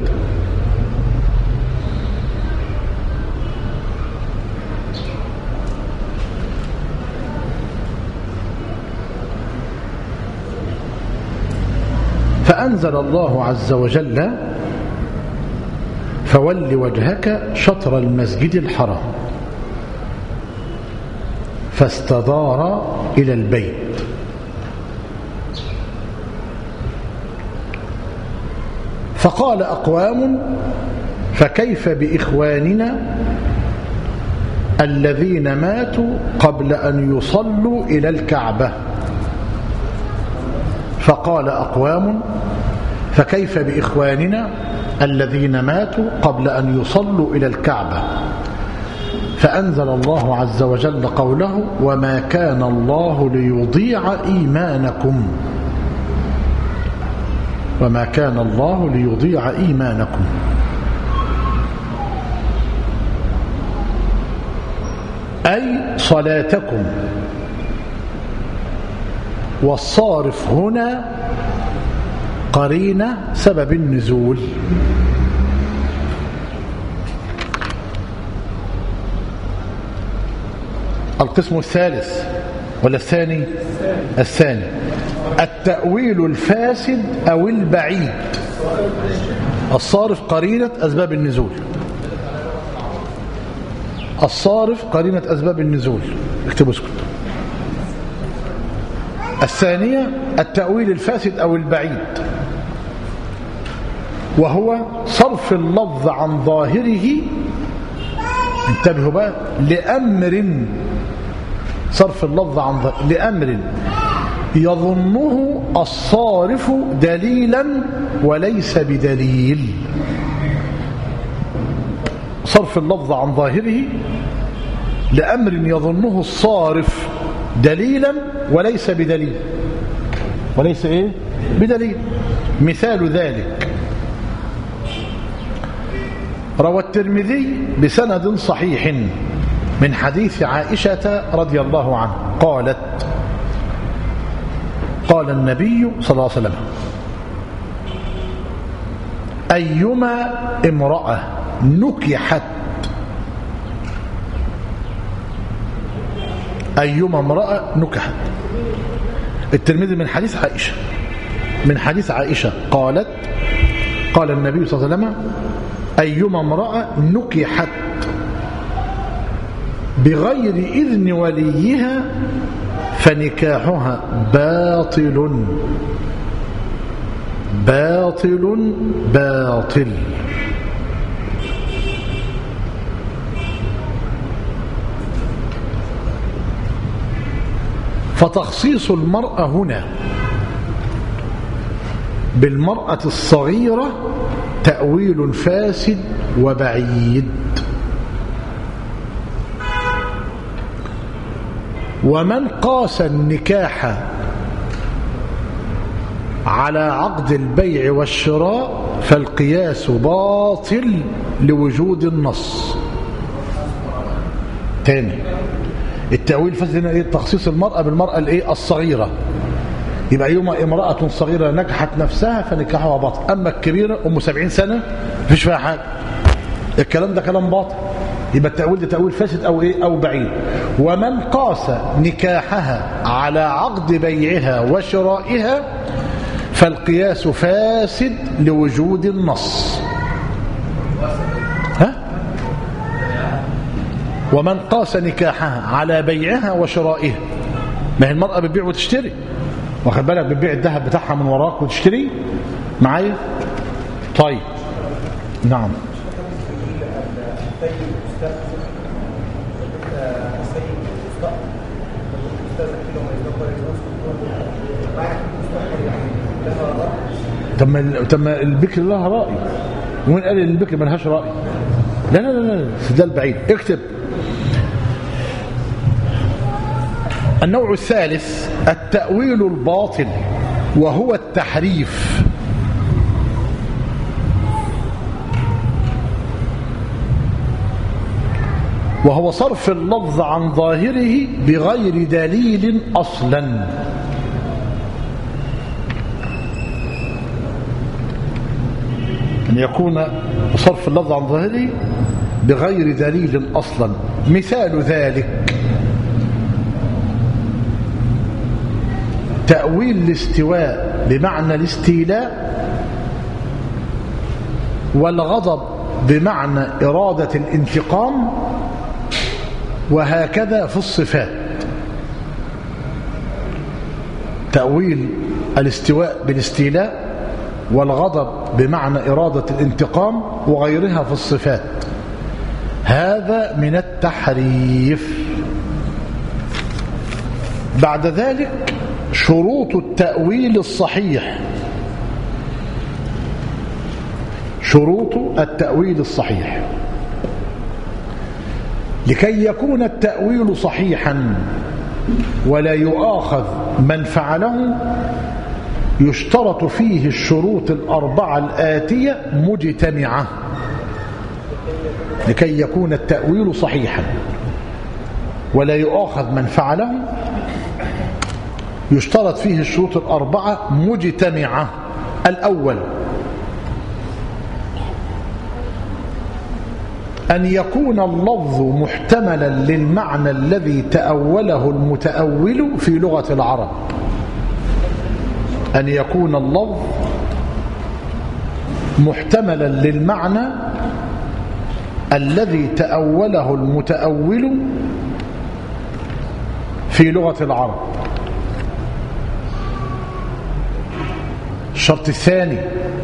فأنزل الله عز وجل: فول وجهك شطر المسجد الحرام. فاستدار إلى البيت. فقال أقوام: فكيف بإخواننا الذين ماتوا قبل أن يصلوا إلى الكعبة؟ فقال أقوام: فكيف بإخواننا الذين ماتوا قبل أن يصلوا إلى الكعبة؟ فأنزل الله عز وجل قوله: وما كان الله ليضيع إيمانكم. وما كان الله ليضيع إيمانكم. أي صلاتكم. والصارف هنا قرينة سبب النزول. القسم الثالث ولا الثاني؟ الثاني. التأويل الفاسد أو البعيد. الصارف قرينة أسباب النزول. الصارف قرينة أسباب النزول. اكتبوا اسكت. الثانية التأويل الفاسد أو البعيد، وهو صرف اللفظ عن ظاهره، انتبهوا بقى، لأمر، صرف اللفظ عن ظاهره لأمر يظنه الصارف دليلا وليس بدليل. صرف اللفظ عن ظاهره لأمر يظنه الصارف دليلا وليس بدليل. وليس ايه؟ بدليل. مثال ذلك: روى الترمذي بسند صحيح من حديث عائشة رضي الله عنها قالت: قال النبي صلى الله عليه وسلم: أيما امرأة نكحت، أيما امرأة نكحت. الترمذي من حديث عائشة، من حديث عائشة قالت: قال النبي صلى الله عليه وسلم: أيما امرأة نكحت بغير إذن وليها فنكاحها باطل باطل باطل. فتخصيص المرأة هنا بالمرأة الصغيرة تأويل فاسد وبعيد. ومن قاس النكاح على عقد البيع والشراء فالقياس باطل لوجود النص. تاني، التأويل فاسد هنا ايه؟ تخصيص المرأة بالمرأة الايه؟ الصغيرة. يبقى يوم امرأة صغيرة نكحت نفسها فنكاحها باطل. أما الكبيرة أم 70 سنة مفيش فيها حاجة، الكلام ده كلام باطل. يبقى التأويل ده تأويل فاسد أو إيه؟ أو بعيد. ومن قاس نكاحها على عقد بيعها وشرائها فالقياس فاسد لوجود النص. ها؟ ومن قاس نكاحها على بيعها وشرائها، ما هي المرأة بتبيع وتشتري، واخد بالك؟ بتبيع الذهب بتاعها من وراك وتشتري معايا. طيب نعم. طب ما البكر لها رأي، وين قال ان البكر ما لهاش رأي؟ لا لا لا لا، ده البعيد. اكتب. النوع الثالث التأويل الباطل، وهو التحريف. وهو صرف اللفظ عن ظاهره بغير دليل أصلا. أن يكون صرف اللفظ عن ظاهره بغير دليل أصلا. مثال ذلك تأويل الاستواء بمعنى الاستيلاء، والغضب بمعنى إرادة الانتقام، وهكذا في الصفات. تأويل الاستواء بالاستيلاء، والغضب بمعنى إرادة الانتقام، وغيرها في الصفات. هذا من التحريف. بعد ذلك شروط التأويل الصحيح. شروط التأويل الصحيح: لكي يكون التأويل صحيحا ولا يؤاخذ من فعله يشترط فيه الشروط الأربعة الآتية مجتمعة. لكي يكون التأويل صحيحا ولا يؤاخذ من فعله يشترط فيه الشروط الأربعة مجتمعة. الأول أن يكون اللفظ محتملا للمعنى الذي تأوله المتأول في لغة العرب. أن يكون اللفظ محتملا للمعنى الذي تأوله المتأول في لغة العرب. الشرط الثاني: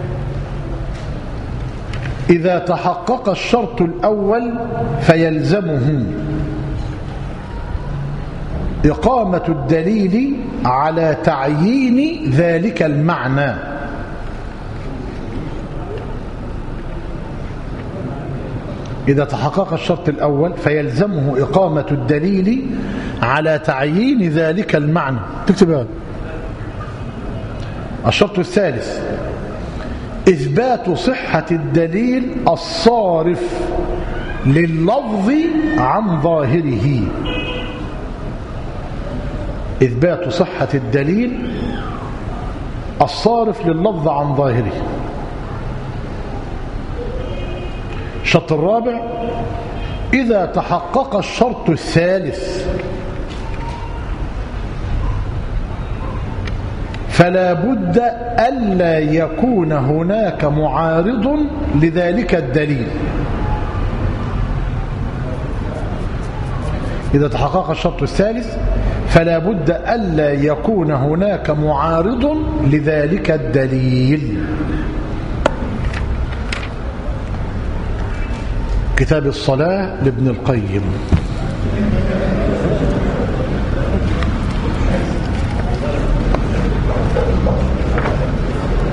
إذا تحقق الشرط الأول فيلزمه إقامة الدليل على تعيين ذلك المعنى. إذا تحقق الشرط الأول فيلزمه إقامة الدليل على تعيين ذلك المعنى. تكتب هذا. الشرط الثالث: إثبات صحة الدليل الصارف لللفظ عن ظاهره. إثبات صحة الدليل الصارف لللفظ عن ظاهره. الشرط الرابع: إذا تحقق الشرط الثالث فلا بد ألا يكون هناك معارض لذلك الدليل. إذا تحقق الشرط الثالث فلا بد ألا يكون هناك معارض لذلك الدليل. كتاب الصلاة لابن القيم.